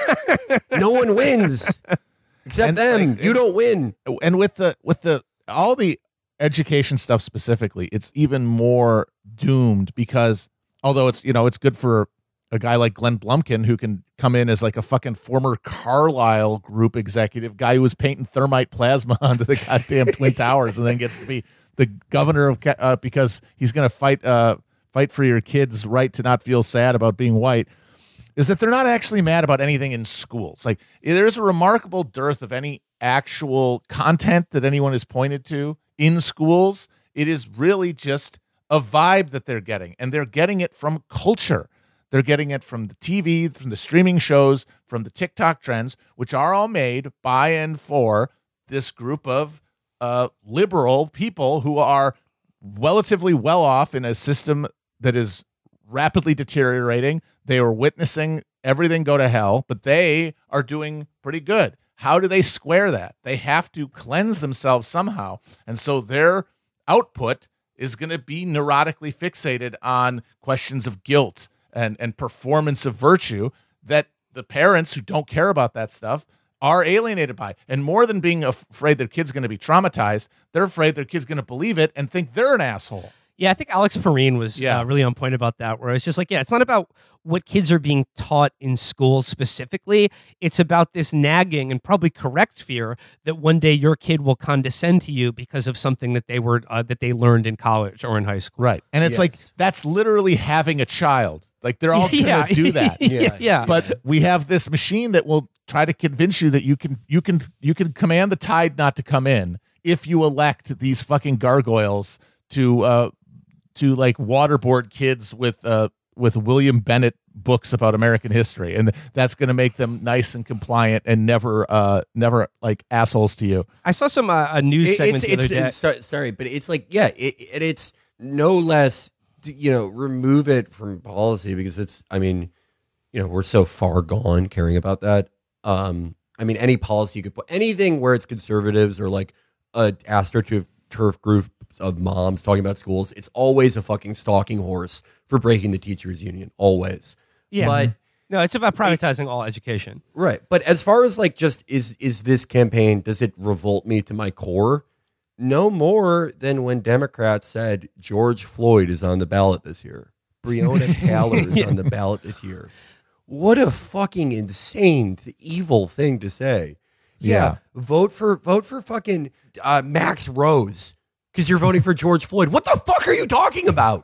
No one wins except And, them. like, you don't win. And with the with the all the education stuff specifically, it's even more doomed because although it's you know it's good for a guy like Glenn Blumkin who can come in as like a fucking former Carlyle Group executive guy who was painting thermite plasma onto the goddamn Twin Towers and then gets to be the governor of Ca- uh, because he's going to fight uh, fight for your kids' right to not feel sad about being white. Is that they're not actually mad about anything in schools. Like there's a remarkable dearth of any actual content that anyone has pointed to in schools. It is really just a vibe that they're getting, and they're getting it from culture. They're getting it from the T V, from the streaming shows, from the TikTok trends, which are all made by and for this group of uh, liberal people who are relatively well off in a system that is rapidly deteriorating. They are witnessing everything go to hell, but they are doing pretty good. How do they square that? They have to cleanse themselves somehow. And so their output is going to be neurotically fixated on questions of guilt and, and performance of virtue that the parents who don't care about that stuff are alienated by. And more than being af- afraid their kid's going to be traumatized, they're afraid their kid's going to believe it and think they're an asshole. Yeah, I think Alex Perrine was Yeah. uh, really on point about that, where it's just like, yeah, it's not about what kids are being taught in schools specifically. It's about this nagging and probably correct fear that one day your kid will condescend to you because of something that they were uh, that they learned in college or in high school. Right. And it's Yes. like, that's literally having a child. Like they're all going to Yeah. do that. yeah, yeah. But we have this machine that will try to convince you that you can you can you can command the tide not to come in if you elect these fucking gargoyles to uh to like waterboard kids with uh with William Bennett books about American history, and that's going to make them nice and compliant and never uh never like assholes to you. I saw some uh, a news It- segment it's, the other it's, day. it's- so- sorry, but it's like, yeah, it, it, it's no less, you know, remove it from policy because it's, I mean, you know, we're so far gone caring about that. Um, I mean, any policy you could put, anything where it's conservatives or like a astroturf group of moms talking about schools, it's always a fucking stalking horse for breaking the teachers union, always. Yeah. But No, it's about privatizing all education. right. But as far as like just is is this campaign, does it revolt me to my core? No more than when Democrats said George Floyd is on the ballot this year. Breonna Taylor is on the ballot this year. What a fucking insane, evil thing to say. Yeah, Yeah. vote for vote for fucking uh, Max Rose because you're voting for George Floyd. What the fuck are you talking about?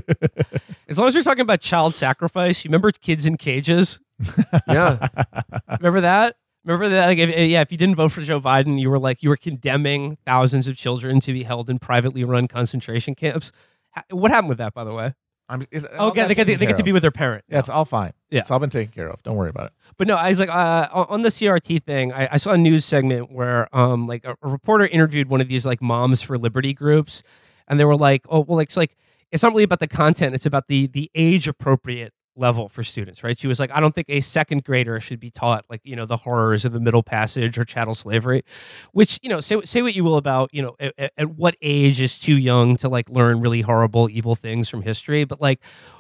As long as you're talking about child sacrifice, you remember kids in cages? Yeah, Remember that? Remember that? Like, if, yeah, if you didn't vote for Joe Biden, you were like you were condemning thousands of children to be held in privately run concentration camps. Ha- What happened with that, by the way? I'm, it's, all Okay, got they get, taken they get care to be of. with their parent. Yeah, it's all fine. Yeah. It's all been taken care of. Don't worry about it. But no, I was like, uh, on the C R T thing, I, I saw a news segment where, um, like a, a reporter interviewed one of these like Moms for Liberty groups, and they were like, oh, well, it's like it's not really about the content; it's about the the age appropriate level for students, right? She was like, I don't think a second grader should be taught like, you know, the horrors of the Middle Passage or chattel slavery, which, you know, say say what you will about, you know, at, at what age is too young to like learn really horrible, evil things from history, but like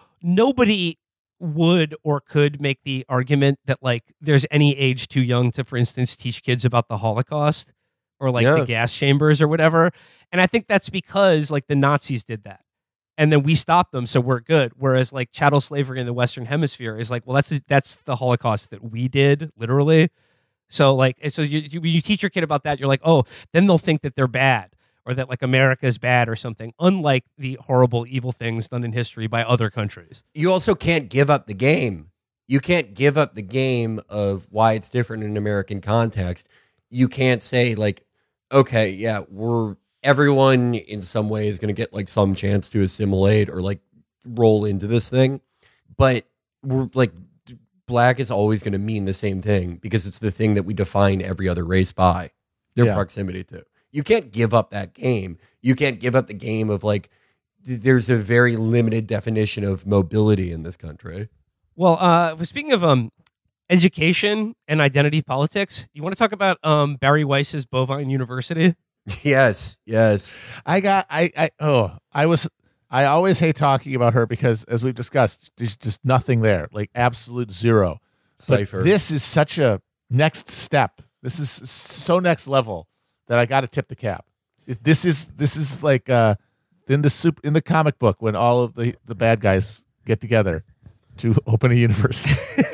nobody would or could make the argument that like there's any age too young to, for instance, teach kids about the Holocaust or like Yeah. the gas chambers or whatever. And I think that's because like the Nazis did that. And then we stopped them, so we're good. Whereas like chattel slavery in the Western Hemisphere is like, well, that's that's the Holocaust that we did, literally. So like, and so you, you you teach your kid about that, you're like, oh, then they'll think that they're bad or that like America is bad or something. Unlike the horrible, evil things done in history by other countries. You also can't give up the game. You can't give up the game of why it's different in an American context. You can't say like, okay, yeah, we're everyone in some way is going to get like some chance to assimilate or like roll into this thing, but we're like black is always going to mean the same thing because it's the thing that we define every other race by their Yeah. proximity to. You can't give up that game. You can't give up the game of like th- there's a very limited definition of mobility in this country. Well, uh, speaking of um, education and identity politics, you want to talk about um, Barry Weiss's Bovine University? Yes, yes. I got I I oh I was I always hate talking about her because as we've discussed, there's just nothing there, like absolute zero. But Cipher. this is such a next step. This is so next level that I got to tip the cap. It- This is this is like uh, in the soup in the comic book when all of the the bad guys get together to open a university.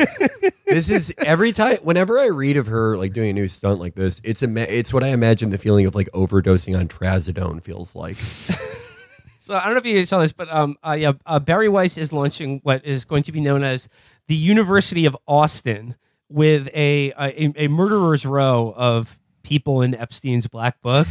This is every time. Whenever I read of her like doing a new stunt like this, it's a it's what I imagine the feeling of like overdosing on trazodone feels like. So I don't know if you saw this, but um, uh, yeah, uh, Barry Weiss is launching what is going to be known as the University of Austin, with a a, a murderer's row of people in Epstein's black book.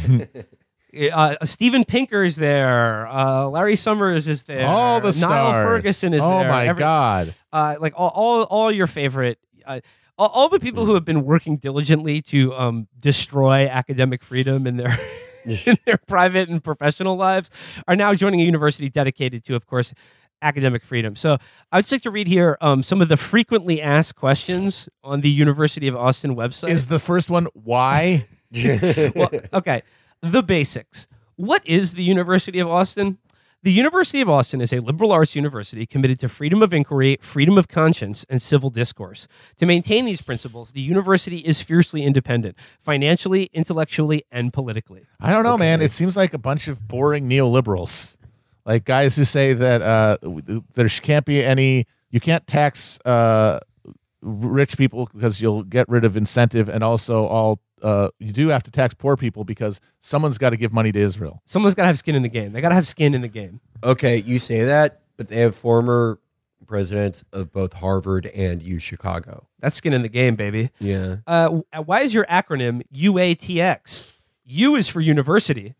uh, Steven Pinker is there. Uh, Larry Summers is there. All the Niall stars. Ferguson is oh there. my Every- god! uh, like all, all, all your favorite, uh, all, all the people who have been working diligently to um, destroy academic freedom in their in their private and professional lives are now joining a university dedicated to, of course, academic freedom. So I would just like to read here um, some of the frequently asked questions on the University of Austin website. Is the first one why? Well, okay, the basics. What is the University of Austin? The University of Austin is a liberal arts university committed to freedom of inquiry, freedom of conscience, and civil discourse. To maintain these principles, the university is fiercely independent, financially, intellectually, and politically. I don't know, man. It seems like a bunch of boring neoliberals, like guys who say that uh, there can't be any, you can't tax uh, rich people because you'll get rid of incentive, and also all uh, you do have to tax poor people because someone's got to give money to Israel. Someone's got to have skin in the game. They got to have skin in the game. Okay, you say that, but they have former presidents of both Harvard and U Chicago. That's skin in the game, baby. Yeah. Uh, w- why is your acronym U A T X? U is for university.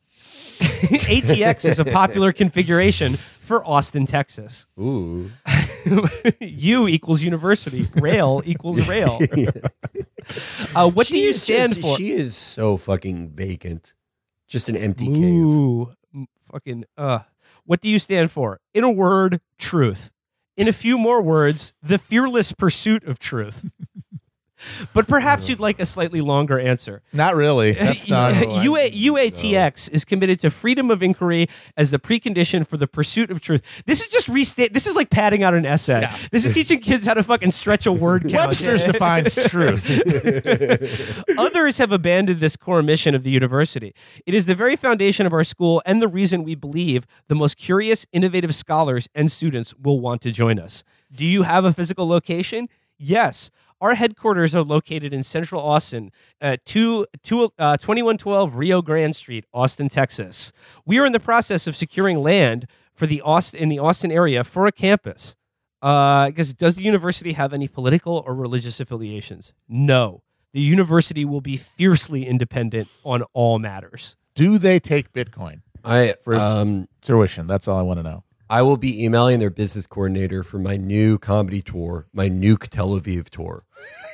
A T X is a popular configuration for Austin, Texas. Ooh. U equals university. Rail equals rail. Uh, what She do you is stand just- for? She is so fucking vacant. Just an empty cave. Ooh, m- fucking. Uh, what do you stand for? In a word, truth. In a few more words, the fearless pursuit of truth. But perhaps you'd like a slightly longer answer. Not really. That's not. U A U A T X is committed to freedom of inquiry as the precondition for the pursuit of truth. This is just restate. This is like padding out an essay. Yeah. This is teaching kids how to fucking stretch a word count. Webster's defines truth. Others have abandoned this core mission of the university. It is the very foundation of our school and the reason we believe the most curious, innovative scholars and students will want to join us. Do you have a physical location? Yes. Our headquarters are located in Central Austin, uh, two, two, uh, twenty-one twelve Rio Grande Street, Austin, Texas. We are in the process of securing land for the Austin in the Austin area for a campus. Uh, because does the university have any political or religious affiliations? No. The university will be fiercely independent on all matters. Do they take Bitcoin I For his- um tuition? That's all I want to know. I will be emailing their business coordinator for my new comedy tour, my Nuke Tel Aviv tour.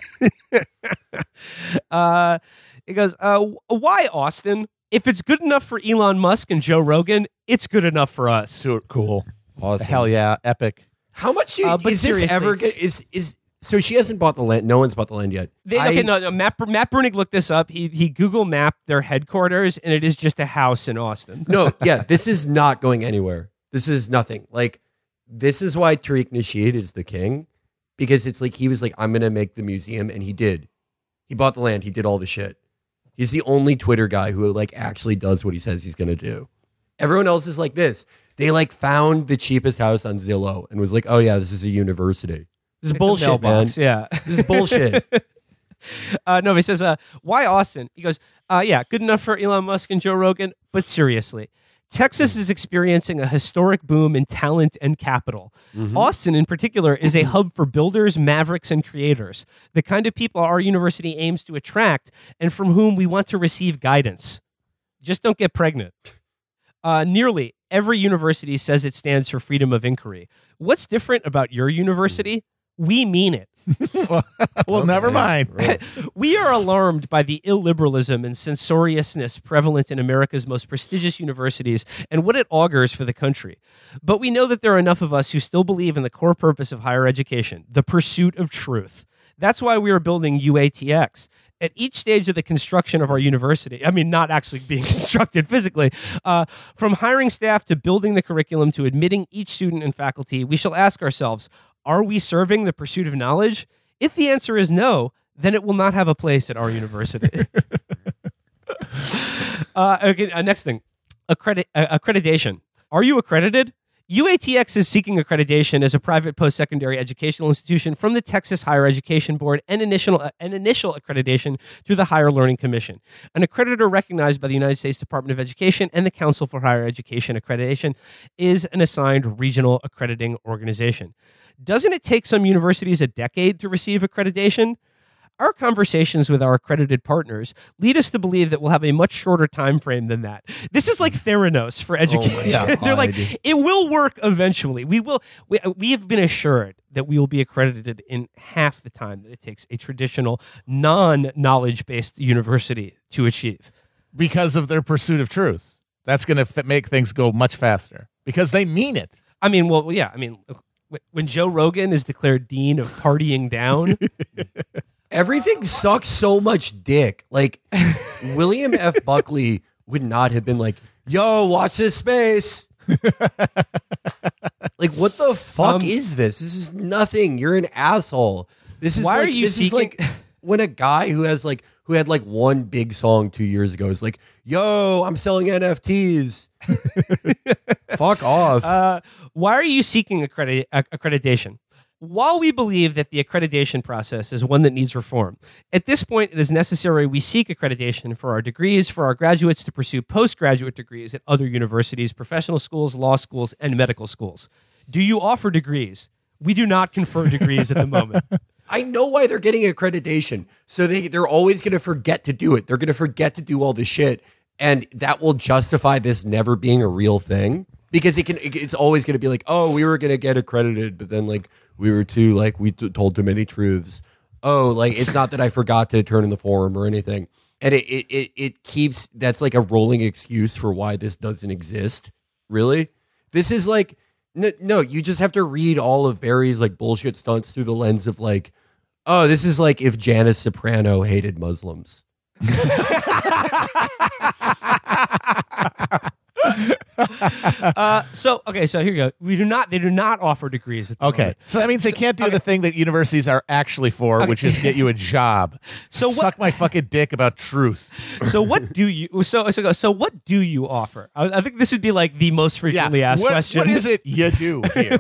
uh, it goes, uh, why Austin? If it's good enough for Elon Musk and Joe Rogan, it's good enough for us. So cool. Awesome. Hell yeah. Epic. How much do you, Uh, but is this seriously- ever good? Is, is, so she hasn't bought the land. No one's bought the land yet. They, I- okay, no, no, Matt, Matt Brunig looked this up. He he Google mapped their headquarters, and it is just a house in Austin. No, yeah, this is not going anywhere. This is nothing. Like, this is why Tariq Nasheed is the king, because it's like he was like, I'm going to make the museum, and he did. He bought the land. He did all the shit. He's the only Twitter guy who like actually does what he says he's going to do. Everyone else is like this. They like found the cheapest house on Zillow and was like, oh yeah, this is a university. This is It's a bullshit, man. mailbox, Yeah. This is bullshit. uh, no, he says, uh, why Austin? He goes, uh, yeah, good enough for Elon Musk and Joe Rogan, but seriously, Texas is experiencing a historic boom in talent and capital. Mm-hmm. Austin, in particular, is a hub for builders, mavericks, and creators, the kind of people our university aims to attract and from whom we want to receive guidance. Just don't get pregnant. Uh, nearly every university says it stands for freedom of inquiry. What's different about your university? We mean it. well, well never mind. Right. We are alarmed by the illiberalism and censoriousness prevalent in America's most prestigious universities and what it augurs for the country. But we know that there are enough of us who still believe in the core purpose of higher education, the pursuit of truth. That's why we are building U A T X. At each stage of the construction of our university, I mean, not actually being constructed physically, uh, from hiring staff to building the curriculum to admitting each student and faculty, we shall ask ourselves, are we serving the pursuit of knowledge? If the answer is no, then it will not have a place at our university. uh, okay, uh, next thing, Accredi- uh, accreditation. Are you accredited? U A T X is seeking accreditation as a private post-secondary educational institution from the Texas Higher Education Board and initial, uh, and initial accreditation through the Higher Learning Commission, an accreditor recognized by the United States Department of Education and the Council for Higher Education Accreditation is an assigned regional accrediting organization. Doesn't it take some universities a decade to receive accreditation? Our conversations with our accredited partners lead us to believe that we'll have a much shorter time frame than that. This is like Theranos for education. God. They're like, it will work eventually. We will. We, we have been assured that we will be accredited in half the time that it takes a traditional non-knowledge based university to achieve. Because of their pursuit of truth. That's going to f- make things go much faster because they mean it. I mean, well, yeah. I mean, when Joe Rogan is declared dean of partying down. Everything sucks so much dick. Like, William F. Buckley would not have been like, yo, watch this space. Like, what the fuck Um, is this? This is nothing. You're an asshole. This is Why like, are you this is seeking- like when a guy who has like, who had like one big song two years ago is like, yo, I'm selling N F Ts. Fuck off. Uh, why are you seeking accredi- acc- accreditation? While we believe that the accreditation process is one that needs reform, at this point it is necessary we seek accreditation for our degrees, for our graduates to pursue postgraduate degrees at other universities, professional schools, law schools, and medical schools. Do you offer degrees? We do not confer degrees at the moment. I know why they're getting accreditation. So they, they're always going to forget to do it. They're going to forget to do all this shit. And that will justify this never being a real thing. Because it can, it, it's always going to be like, oh, we were going to get accredited, but then like we were too, like we t- told too many truths. Oh, like it's not that I forgot to turn in the form or anything. And it, it, it, it keeps, that's like a rolling excuse for why this doesn't exist. Really? This is like, no, no, you just have to read all of Barry's like bullshit stunts through the lens of like, oh, this is like if Janice Soprano hated Muslims. uh, so okay, so here you go. We do not. They do not offer degrees. At the Okay. moment. So that means they can't do okay. the thing that universities are actually for, Okay. which is get you a job. So Suck what- my fucking dick about truth. So what do you? So so so what do you offer? I, I think this would be like the most frequently asked What, question. what is it you do here?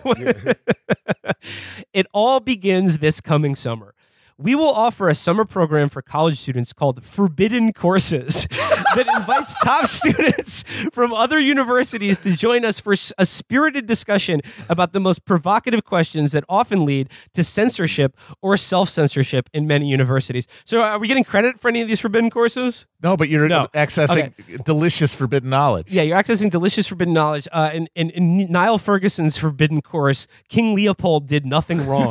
It all begins this coming summer. We will offer a summer program for college students called Forbidden Courses that invites top students from other universities to join us for a spirited discussion about the most provocative questions that often lead to censorship or self-censorship in many universities. So are we getting credit for any of these forbidden courses? No, but you're No. accessing delicious forbidden knowledge. Yeah, you're accessing delicious forbidden knowledge. Uh, in, in, in Niall Ferguson's forbidden course, King Leopold did nothing wrong.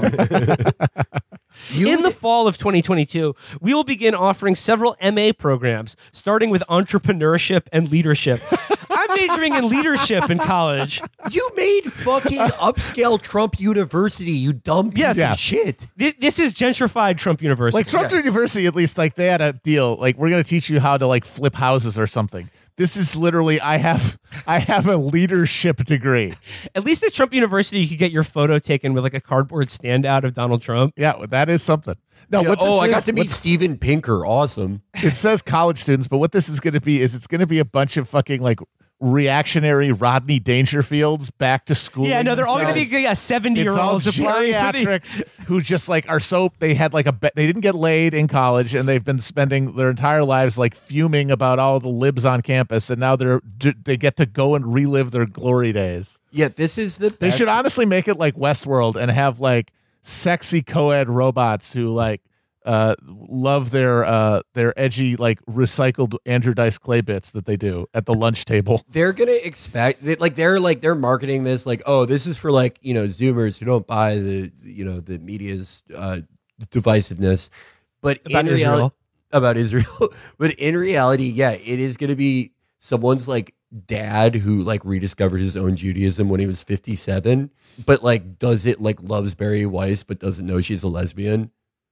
In the fall of twenty twenty-two, we will begin offering several M A programs, starting with entrepreneurship and leadership. I'm majoring in leadership in college. You made fucking upscale Trump University, you dumb piece Yes. Yeah. of shit. Th- This is gentrified Trump University. Like Trump Yes. University, at least, like they had a deal. Like we're going to teach you how to like flip houses or something. This is literally, I have, I have a leadership degree. At least at Trump University, you could get your photo taken with like a cardboard standout of Donald Trump. Yeah, that is something. No, Yeah, what this oh, I is- got to meet what's- Steven Pinker. Awesome. It says college students, but what this is going to be is it's going to be a bunch of fucking like reactionary Rodney Dangerfields back to school. Yeah, no, they're all going to be themselves. yeah, seventy year It's all olds applying for the- geriatrics who just like are so they had like a be- they didn't get laid in college and they've been spending their entire lives like fuming about all the libs on campus and now they're they get to go and relive their glory days. Yeah, this is the They best. should honestly make it like Westworld and have like sexy co-ed robots who like uh love their uh their edgy like recycled Andrew Dice Clay bits that they do at the lunch table. They're gonna expect they, like they're like they're marketing this like, oh, this is for like, you know, Zoomers who don't buy the, you know, the media's uh divisiveness, but About in Israel. reality about Israel, but in reality, yeah, it is gonna be someone's like dad who like rediscovered his own Judaism when he was fifty-seven, but like does it like loves Barry Weiss but doesn't know she's a lesbian.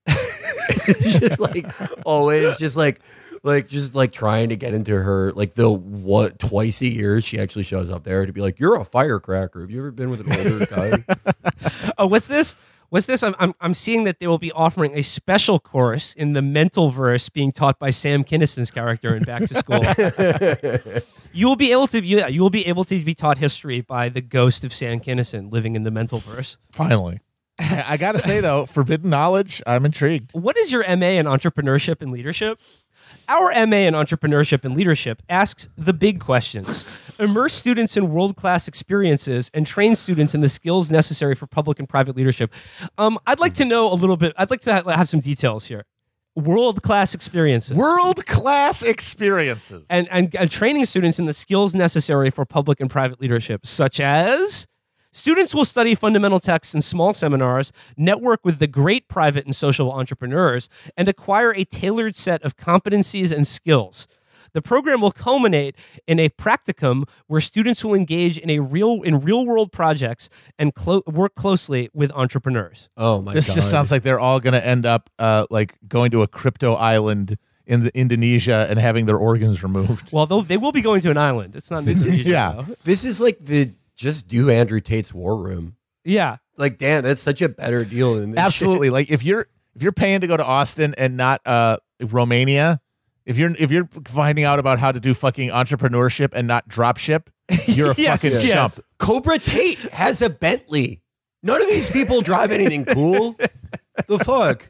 It's just like always just like like just like trying to get into her like the what twice a year she actually shows up there to be like, you're a firecracker. Have you ever been with an older guy? Oh, what's this? What's this? I'm, I'm I'm seeing that they will be offering a special course in the mental verse being taught by Sam Kinnison's character in Back to School. You will be able to you, you will be able to be taught history by the ghost of Sam Kinnison living in the mental verse. Finally. I, I got to say though, forbidden knowledge, I'm intrigued. What is your M A in entrepreneurship and leadership? Our M A in entrepreneurship and leadership asks the big questions. Immerse students in world-class experiences and train students in the skills necessary for public and private leadership. Um, I'd like to know a little bit. I'd like to ha- have some details here. World-class experiences. World class experiences. and, and, and training students in the skills necessary for public and private leadership, such as students will study fundamental texts in small seminars, network with the great private and social entrepreneurs, and acquire a tailored set of competencies and skills. The program will culminate in a practicum where students will engage in a real in real world projects and clo- work closely with entrepreneurs. Oh my this god. just sounds like they're all going to end up uh, like going to a crypto island in the Indonesia and having their organs removed. Well, they'll, they will be going to an island. It's not Indonesia. Yeah. though. This is like the just do Andrew Tate's War Room. Yeah. Like, damn, that's such a better deal than this Absolutely. Like if you're if you're paying to go to Austin and not uh, Romania, if you're if you're finding out about how to do fucking entrepreneurship and not drop ship, you're a Yes, fucking yes. chump. shit. Cobra Tate has a Bentley. None of these people drive anything cool. The fuck?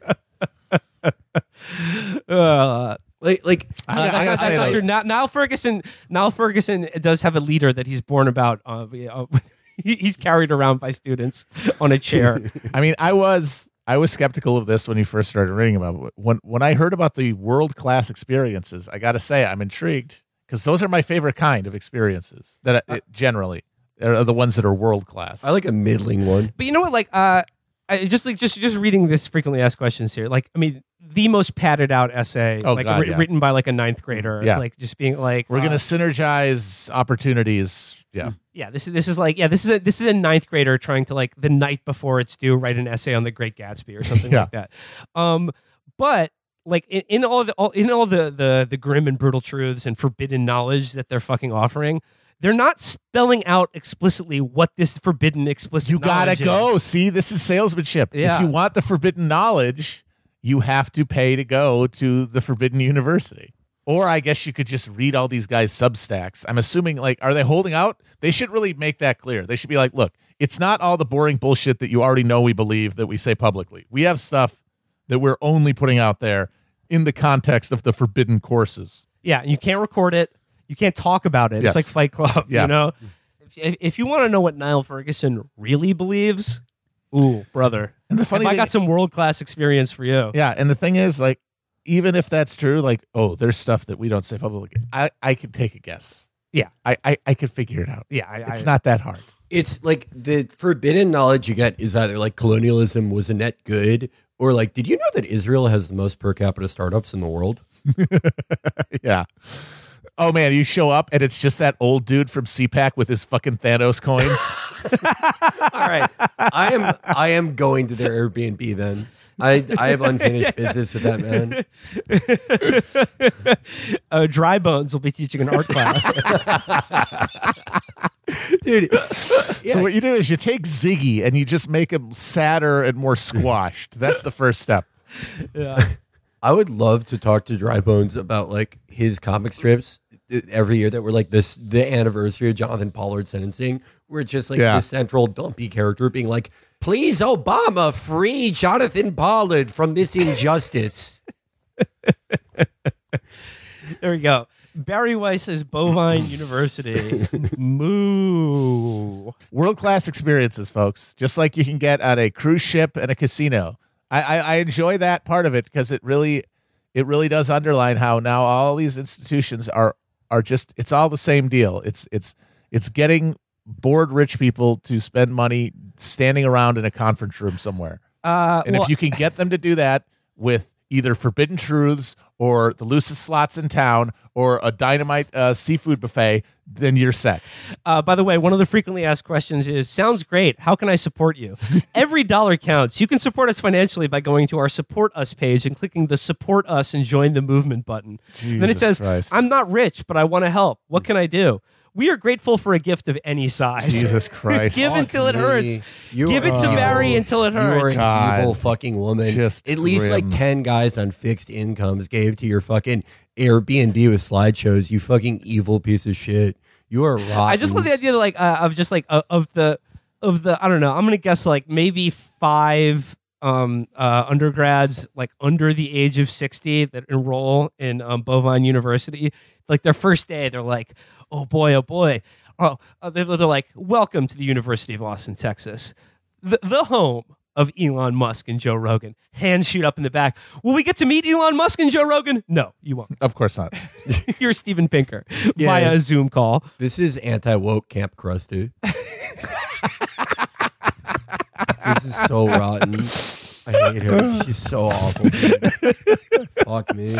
Uh, Like, like I, gotta- I gotta say That's though, true. Now, Niall Ferguson, Niall Ferguson does have a leader that he's born about. Uh, uh, he- he's carried around by students on a chair. I mean, I was I was skeptical of this when you first started reading about it. When when I heard about the world class experiences, I got to say I'm intrigued because those are my favorite kind of experiences. That I, it, generally are the ones that are world class. I like a middling one. But you know what? Like, uh, I just like just just reading this frequently asked questions here. Like, I mean, the most padded out essay, Oh, like God, writ- yeah. written by like a ninth grader. Yeah. Like, just being like, We're uh, gonna synergize opportunities. Yeah, yeah. This is this is like yeah. This is a this is a ninth grader trying to like the night before it's due write an essay on the Great Gatsby or something Yeah. like that. Um, but like in, in all the all, in all the, the the grim and brutal truths and forbidden knowledge that they're fucking offering, they're not spelling out explicitly what this forbidden explicit. you gotta knowledge go. is. See, this is salesmanship. Yeah. If you want the forbidden knowledge, you have to pay to go to the forbidden university. Or I guess you could just read all these guys' Substacks. I'm assuming, like, are they holding out? They should really make that clear. They should be like, look, it's not all the boring bullshit that you already know we believe that we say publicly. We have stuff that we're only putting out there in the context of the forbidden courses. Yeah, and you can't record it. You can't talk about it. Yes. It's like Fight Club, Yeah. you know? If, if you want to know what Niall Ferguson really believes, ooh, brother. And the funny I thing, got some world-class experience for you. yeah, and the thing is, like, even if that's true, like, oh, there's stuff that we don't say publicly. I, I could take a guess. Yeah. I, I, I could figure it out. Yeah, I, It's I, not that hard. It's like the forbidden knowledge you get is either like colonialism was a net good, or like, did you know that Israel has the most per capita startups in the world? Yeah. Oh man, you show up and it's just that old dude from C PAC with his fucking Thanos coin. All right, I am I am going to their Airbnb then. I I have unfinished business with that man. uh, Dry Bones will be teaching an art class. Dude, So what you do is you take Ziggy and you just make him sadder and more squashed. That's the first step. Yeah. I would love to talk to Dry Bones about like his comic strips every year that were like this the anniversary of Jonathan Pollard's sentencing, where it's just like Yeah. the central dumpy character being like, please, Obama, free Jonathan Pollard from this injustice. There we go. Barry Weiss's Bovine University. Moo. World class experiences, folks. Just like you can get at a cruise ship and a casino. I, I, I enjoy that part of it because it really it really does underline how now all these institutions are are just it's all the same deal. It's it's it's getting bored rich people to spend money standing around in a conference room somewhere. Uh, And well, if you can get them to do that with either Forbidden Truths or the loosest slots in town or a dynamite uh, seafood buffet, then you're set. uh, by the way, one of the frequently asked questions is, sounds great. How can I support you? Every dollar counts. You can support us financially by going to our Support Us page and clicking the Support Us and Join the Movement button. then it Jesus says, Christ. I'm not rich, but I want to help. What can I do? We are grateful for a gift of any size. Jesus Christ. Give until it me. hurts. You Give are it to evil. Barry until it You are hurts. an God. evil fucking woman. Just At least grim. like ten guys on fixed incomes gave to your fucking Airbnb with slideshows. You fucking evil piece of shit. You are rotten. I just love the idea that, like uh, of just like uh, of the of the I don't know. I'm gonna guess like maybe five um, uh, undergrads like under the age of sixty that enroll in um, Bovine University. Like their first day, they're like, "Oh boy, oh boy." Oh, uh, they're, they're like, "Welcome to the University of Austin, Texas, the, the home of Elon Musk and Joe Rogan." Hands shoot up in the back. Will we get to meet Elon Musk and Joe Rogan? No, you won't. Of course not. You're Steven Pinker Yeah. via a Zoom call. This is anti-woke Camp Crust, dude. This is so rotten. I hate her. She's so awful. Dude. Fuck me.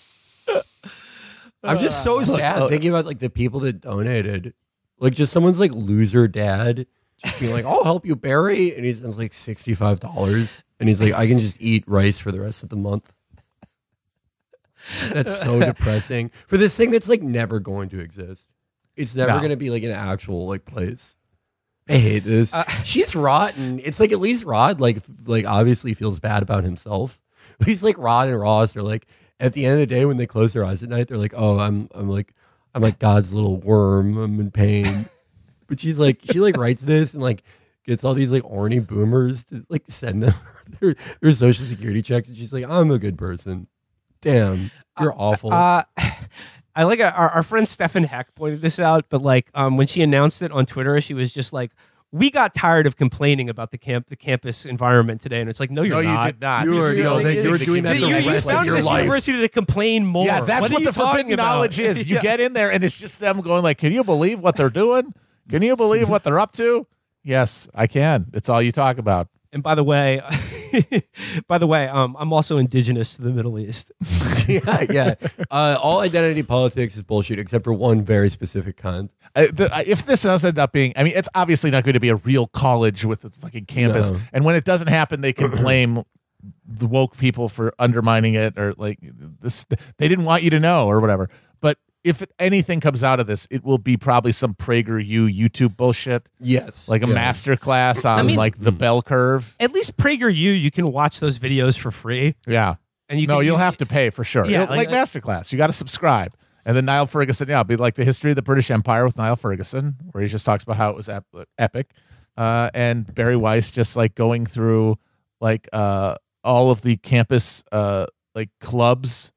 I'm just so sad thinking about like the people that donated. Like just someone's like loser dad just being like, I'll help you, Barry. And he sends like sixty-five dollars. And he's like, I can just eat rice for the rest of the month. That's so depressing. For this thing that's like never going to exist. It's never No. going to be like an actual like place. I hate this. Uh, She's rotten. It's like at least Rod like f- like obviously feels bad about himself. At least like Rod and Ross are like at the end of the day when they close their eyes at night, they're like, oh, I'm I'm like I'm like God's little worm. I'm in pain. But she's like she like writes this and like gets all these like orny boomers to like send them their, their social security checks, and she's like, I'm a good person. Damn, you're awful. Uh, I like our, our friend Stefan Heck pointed this out, but like um, when she announced it on Twitter, she was just like, "We got tired of complaining about the camp, the campus environment today," and it's like, "No, you're no, not. you did not. You were- It's the no, only that thing you were that doing can that do the You, it. you rest of founded your this life. university to complain more. Yeah, that's what, what, are you the forbidden talking about? knowledge is. You Yeah. get in there and it's just them going like, can you believe what they're doing? Can you believe what they're up to? Yes, I can. It's all you talk about. And by the way, by the way, um, I'm also indigenous to the Middle East. yeah, yeah. Uh, all identity politics is bullshit, except for one very specific kind. Uh, the, uh, if this does end up being, I mean, it's obviously not going to be a real college with a fucking campus. No. And when it doesn't happen, they can blame the woke people for undermining it or like this. They didn't want you to know or whatever. But if anything comes out of this, it will be probably some PragerU YouTube bullshit, Yes, like a yeah. master class on mean- like the bell curve. At least PragerU, you can watch those videos for free. Yeah. And you no, can, you'll you- have to pay for sure. Yeah, It'll- like- like, Masterclass. You got to subscribe. And then Niall Ferguson, yeah, it'll be like the history of the British Empire with Niall Ferguson, where he just talks about how it was ep- epic. Uh, and Barry Weiss just like going through like uh, all of the campus uh, like clubs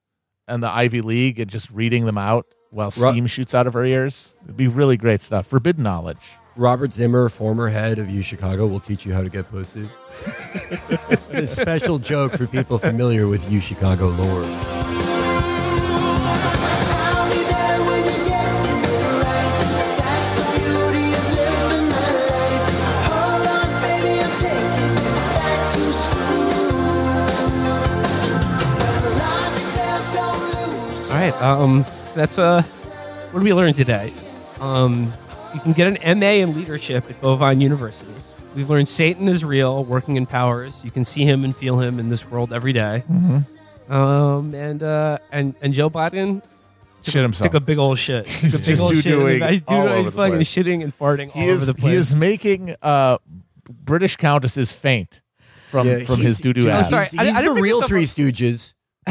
and the Ivy League and just reading them out while steam shoots out of her ears. It'd be really great stuff. Forbidden knowledge. Robert Zimmer, former head of U Chicago, will teach you how to get pussy. It's a special joke for people familiar with U Chicago lore. All right. Um, so that's uh, what did we learn today? Um, you can get an M A in leadership at Bovine University. We've learned Satan is real, working in powers. You can see him and feel him in this world every day. Mm-hmm. Um, and uh, and and Joe Biden took, Shit himself. took a big old shit. He's took a big just old doo-dooing shit. He's all over the fucking place. shitting and farting He all is over the place. he is making uh, British countesses faint from Yeah, from he's- his doo doo Oh, ass. sorry. He's, I- I he's didn't the bring real this up Three on- Stooges.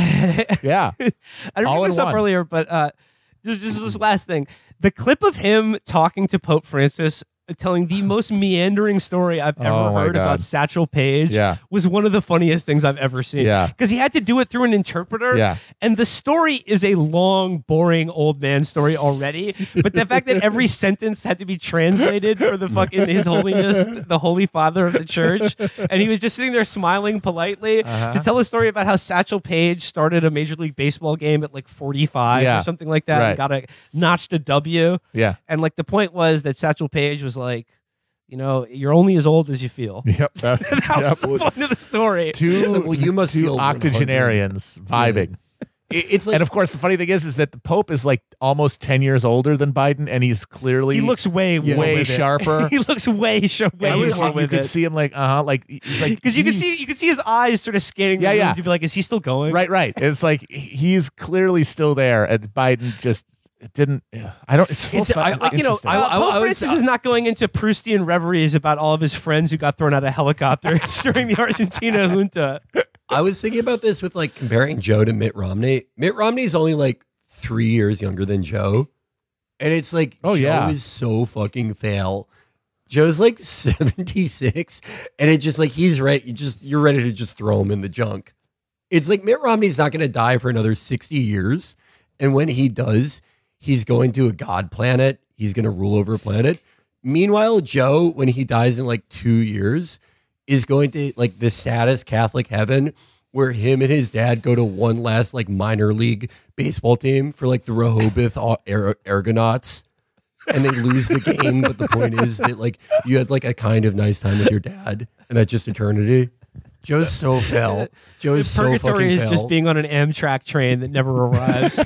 Yeah, I didn't All bring in this up one. earlier, but uh, just, just this last thing. The clip of him talking to Pope Francis, uh, telling the most meandering story I've ever Oh, my heard God. about Satchel Paige, Yeah. was one of the funniest things I've ever seen. Yeah. Because he had to do it through an interpreter. Yeah. And the story is a long, boring old man story already. But the fact that every sentence had to be translated for the fucking His Holiness, the Holy Father of the Church, and he was just sitting there smiling politely Uh-huh. to tell a story about how Satchel Paige started a Major League Baseball game at like forty-five Yeah. or something like that, Right. and got a notched a W. yeah. And like the point was that Satchel Paige was like, you know, you're only as old as you feel. Yep. That, That yep. was the point of the story. It's Two, like, well, you must two feel octogenarians vibing. It- it's like And of course, the funny thing is, is that the Pope is like almost ten years older than Biden, and he's clearly He looks way, Yeah. more way with it. sharper. he looks way, sh- way And he's- more you with could it. see him like, uh huh, like he's like Because you could he- see, you could see his eyes sort of scanning the Yeah, room yeah. to be like, is he still going? right, right. It's like he's clearly still there, and Biden just didn't. I don't. It's, full It's- I- I- Like, you know, interesting. I- uh, I- Pope I was- Francis is not going into Proustian reveries about all of his friends who got thrown out of helicopters during the Argentina junta. I was thinking about this with like comparing Joe to Mitt Romney. Mitt Romney's only like three years younger than Joe. And it's like, Oh, Joe yeah. is so fucking fail. Joe's like seventy-six, and it just like he's ready. You just you're ready to just throw him in the junk. It's like Mitt Romney's not going to die for another sixty years, and when he does, he's going to a god planet. He's going to rule over a planet. Meanwhile, Joe, when he dies in like two years, is going to like the saddest Catholic heaven, where him and his dad go to one last like minor league baseball team for like the Rehoboth Ar- Argonauts. And they lose the game, but the point is that like you had like a kind of nice time with your dad, and that's just eternity. Joe's so fail. Joe is so fucking Purgatory is fail. just being on an Amtrak train that never arrives.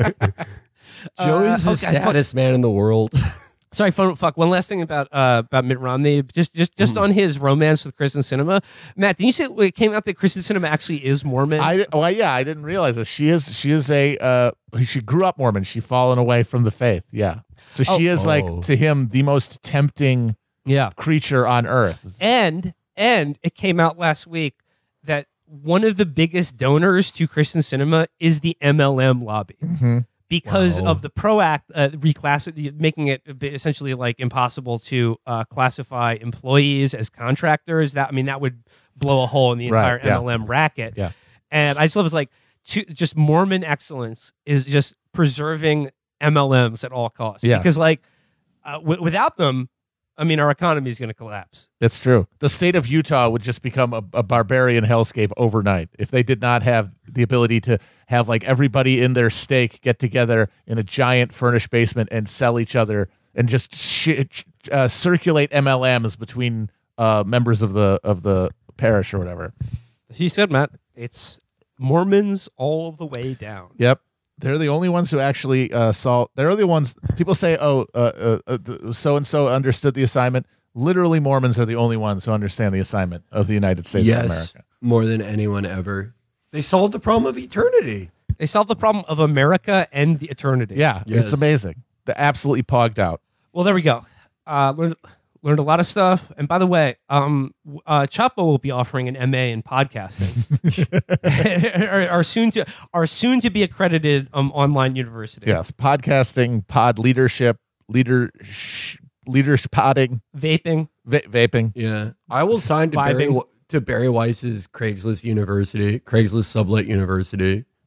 Joe is the okay, saddest man in the world. Sorry, fun, fuck. One last thing about uh, about Mitt Romney, just just just Mm-hmm. on his romance with Kristen Sinema. Matt, did you say it came out that Kristen Sinema actually is Mormon? I well, yeah, I didn't realize that she is. She is a. Uh, she grew up Mormon. She fallen away from the faith. Yeah, so she is Oh. like to him the most tempting yeah, creature on earth. and and it came out last week that one of the biggest donors to Kristen Sinema is the M L M lobby. Mm-hmm. Because Wow. of the PRO Act, uh, reclass- making it a bit essentially like impossible to uh, classify employees as contractors. That I mean, that would blow a hole in the Right, entire yeah. M L M racket. Yeah. And I just love it's like to, just Mormon excellence is just preserving M L Ms at all costs. Yeah. Because like uh, w- without them, I mean, our economy is going to collapse. That's true. The state of Utah would just become a, a barbarian hellscape overnight if they did not have the ability to have like everybody in their stake get together in a giant furnished basement and sell each other and just sh- uh, circulate M L Ms between uh, members of the of the parish or whatever. He said, Matt, it's Mormons all the way down. Yep. They're the only ones who actually uh, saw. They're the ones. People say, "Oh, uh, uh, so and so understood the assignment." Literally, Mormons are the only ones who understand the assignment of the United States of Yes, America. more than anyone ever. They solved the problem of eternity. They solved the problem of America and the eternity. Yeah, Yes. it's amazing. They're absolutely pogged out. Well, there we go. Uh, learned learned a lot of stuff. And by the way, um, uh, Chapo will be offering an M A in podcasting, our, our soon to our soon to be accredited um, online university. Yes, podcasting, pod leadership, leader, sh- leadership podding, Vaping. va- vaping. Yeah, I will sign to Barry Vibing. to Barry Weiss's Craigslist University, Craigslist Sublet University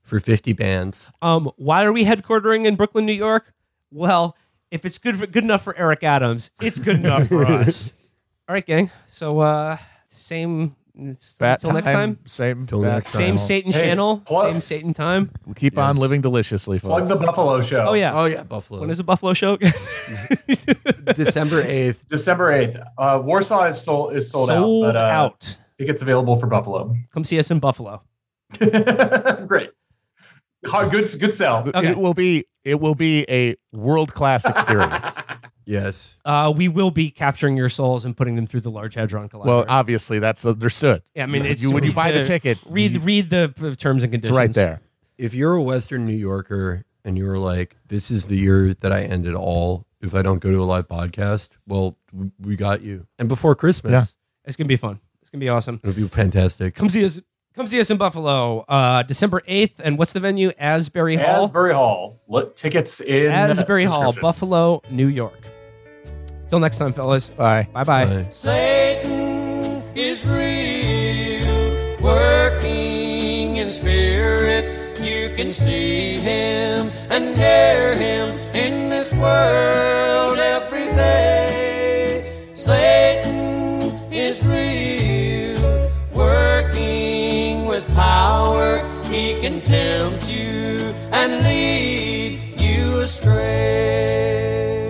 for fifty bands. Um, why are we headquartering in Brooklyn, New York? Well, if it's good for, good enough for Eric Adams, it's good enough for us. All right, gang. So uh, same. Bat Until next time. Same. Till bat next time. Same Satan Hey, channel. plug- Same Satan time. We'll keep on Yes. living deliciously, folks. Plug the Buffalo show. Oh yeah. Oh yeah, Buffalo. When is the Buffalo show again? December eighth. December eighth. Uh, Warsaw is sold is sold, Sold out. But, uh, out. Tickets available for Buffalo. Come see us in Buffalo. Great. Hard, good, good sell. Okay. It will be. It will be a world class experience. Yes. Uh, we will be capturing your souls and putting them through the Large Hadron Collider. Well, obviously that's understood. yeah, I mean, it's you, when you read buy the ticket, read you- read the uh, terms and it's conditions. right there. If you're a Western New Yorker and you're like, this is the year that I end it all if I don't go to a live podcast, well, w- we got you. And before Christmas, Yeah. It's gonna be fun. It's gonna be awesome. it'll be fantastic. Come see us. Come see us in Buffalo, uh, December eighth. And what's the venue? Asbury Hall. Asbury Hall. Look, tickets in Asbury Hall, description. Buffalo, New York. Till next time, fellas. Bye. Bye bye. Bye. Satan is real, working in spirit. You can see him and hear him in this world every day. Satan is real, working with power. He can tempt you and lead you astray.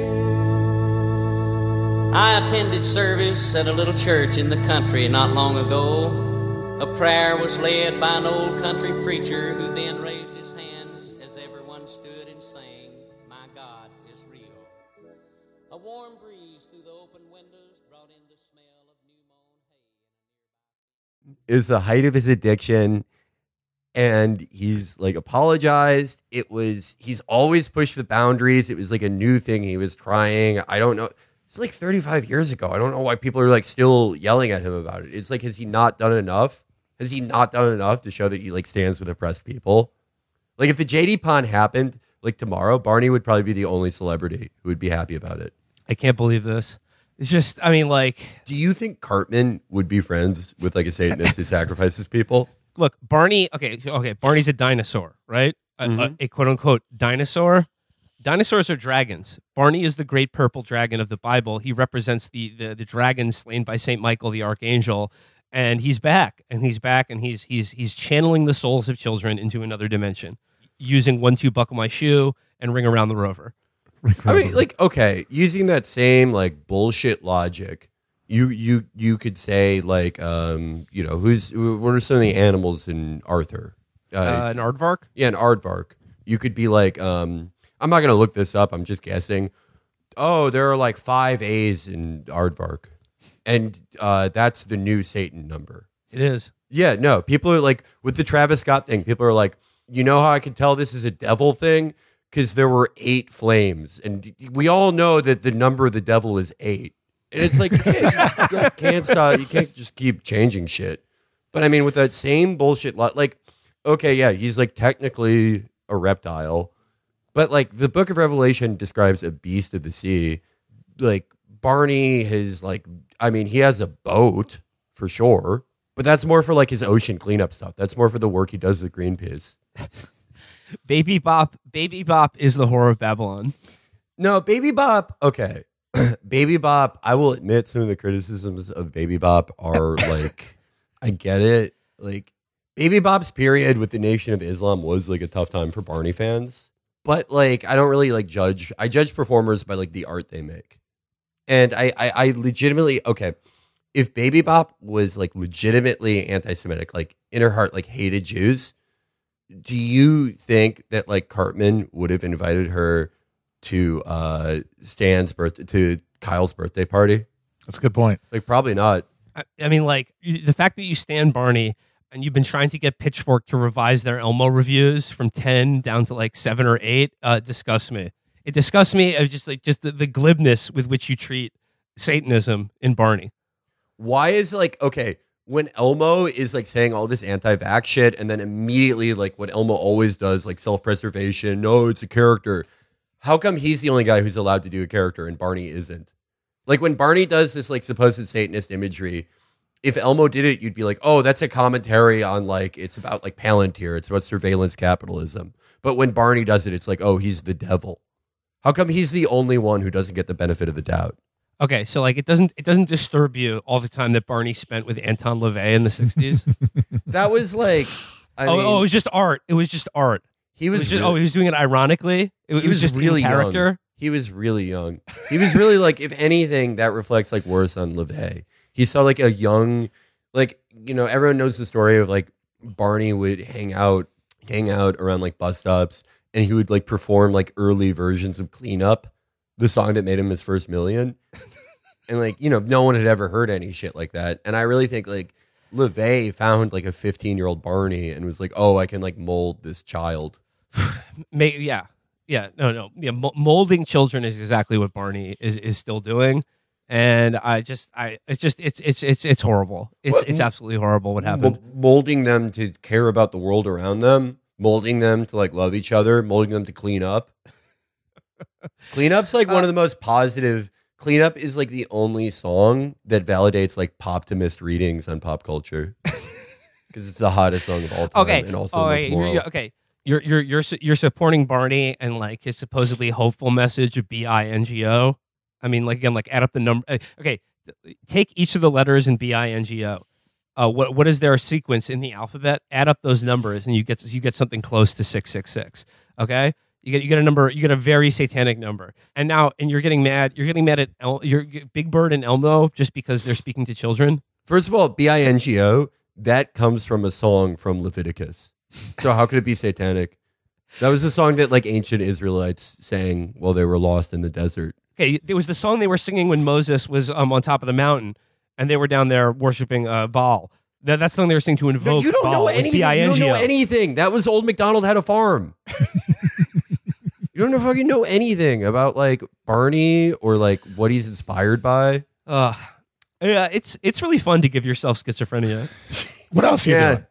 I attended service at a little church in the country not long ago. A prayer was led by an old country preacher who then raised his hands as everyone stood and sang, "My God is real." A warm breeze through the open windows brought in the smell of new mown hay. It was the height of his addiction, and he's like apologized. It was, he's always pushed the boundaries. It was like a new thing he was trying. I don't know. It's like thirty-five years ago. I don't know why people are like still yelling at him about it. It's like, has he not done enough? Has he not done enough to show that he like stands with oppressed people? Like if the J D Pond happened like tomorrow, Barney would probably be the only celebrity who would be happy about it. I can't believe this. It's just, I mean, like, Do you think Cartman would be friends with like a Satanist who sacrifices people? look, Barney. Okay, okay. Barney's a dinosaur, right? A, a, a quote unquote dinosaur. Dinosaurs are dragons. Barney is the great purple dragon of the Bible. He represents the the, the dragon slain by Saint Michael the archangel, and he's back, and he's back, and he's he's he's channeling the souls of children into another dimension, using one two buckle my shoe and ring around the rover. I mean, like, okay, using that same like bullshit logic, you you you could say like, um, you know, who's what are some of the animals in Arthur? Uh, Uh, an aardvark. yeah, an aardvark. You could be like, um, I'm not gonna look this up. I'm just guessing. Oh, there are like five A's in aardvark, and uh, that's the new Satan number. It is. Yeah, no, people are like, with the Travis Scott thing, people are like, you know how I can tell this is a devil thing? Because there were eight flames. And we all know that the number of the devil is eight. And it's like, you can't, you can't stop. You can't just keep changing shit. But I mean, with that same bullshit, lo- like, okay, yeah, he's like technically a reptile. But like the Book of Revelation describes a beast of the sea. Like Barney has like, I mean, he has a boat for sure. But that's more for like his ocean cleanup stuff. That's more for the work he does with Greenpeace. Baby Bop. Baby Bop is the whore of Babylon. No, Baby Bop. Okay. Baby Bop, I will admit some of the criticisms of Baby Bop are like, I get it. Like, Baby Bop's period with the Nation of Islam was like a tough time for Barney fans. But like, I don't really like judge. I judge performers by like the art they make. And I, I, I legitimately, okay, if Baby Bop was like legitimately anti-Semitic, like in her heart, like hated Jews, do you think that like Cartman would have invited her to uh, Stan's birth to Kyle's birthday party? That's a good point. Like probably not. I, I mean, like you- the fact that you stand Barney and you've been trying to get Pitchfork to revise their Elmo reviews from ten down to like seven or eight uh, disgusts me. It disgusts me of just like just the, the glibness with which you treat Satanism in Barney. Why is like, okay, when Elmo is like saying all this anti-vax shit and then immediately like what Elmo always does, like self-preservation, no, it's a character. How come he's the only guy who's allowed to do a character and Barney isn't? Like when Barney does this like supposed Satanist imagery, if Elmo did it, you'd be like, oh, that's a commentary on like, it's about like Palantir. It's about surveillance capitalism. But when Barney does it, it's like, oh, he's the devil. How come he's the only one who doesn't get the benefit of the doubt? Okay, so like it doesn't it doesn't disturb you all the time that Barney spent with Anton LaVey in the sixties? That was like, I oh, mean, oh, it was just art. It was just art. he It was, was just, really, oh, he was doing it ironically. It, it he was, just really in character. young. He was really young. He was really like, if anything, that reflects like worse on LaVey. He saw like a young, like, you know, everyone knows the story of like Barney would hang out, hang out around like bus stops, and he would like perform like early versions of Clean Up, the song that made him his first million. And like, you know, no one had ever heard any shit like that. And I really think like LaVey found like a fifteen year old Barney and was like, oh, I can like mold this child. May, yeah, yeah, no, no, yeah. mo- Molding children is exactly what Barney is is still doing, and I just, I, it's just, it's, it's, it's, it's horrible. It's, Well, it's absolutely horrible what happened. Mo- molding them to care about the world around them, molding them to like love each other, molding them to clean up. Clean Up's like one of the most positive. Clean Up is like the only song that validates like poptimist readings on pop culture because it's the hottest song of all time. Okay, and also oh, the most wait, you're, moral. you're- okay. You're you're you're su- you're supporting Barney and like his supposedly hopeful message of B I N G O. I mean, like again, like add up the number. uh, Okay, th- take each of the letters in B I N G O. Uh, what what is their sequence in the alphabet? Add up those numbers, and you get you get something close to six six six. Okay, you get you get a number. You get a very satanic number. And now, and you're getting mad. You're getting mad at El, you're, Big Bird and Elmo just because they're speaking to children. First of all, B I N G O, that comes from a song from Leviticus. So how could it be satanic? That was a song that like ancient Israelites sang while they were lost in the desert. Okay, it was the song they were singing when Moses was um, on top of the mountain, and they were down there worshiping uh, Baal. That, that's the song they were singing to No, invoke you don't Baal. know It was anything. You don't B I N G O. know anything. That was old MacDonald had a farm. You don't know fucking know anything about like Barney or like what he's inspired by. Uh, yeah, it's it's really fun to give yourself schizophrenia. What else are you Yeah. doing?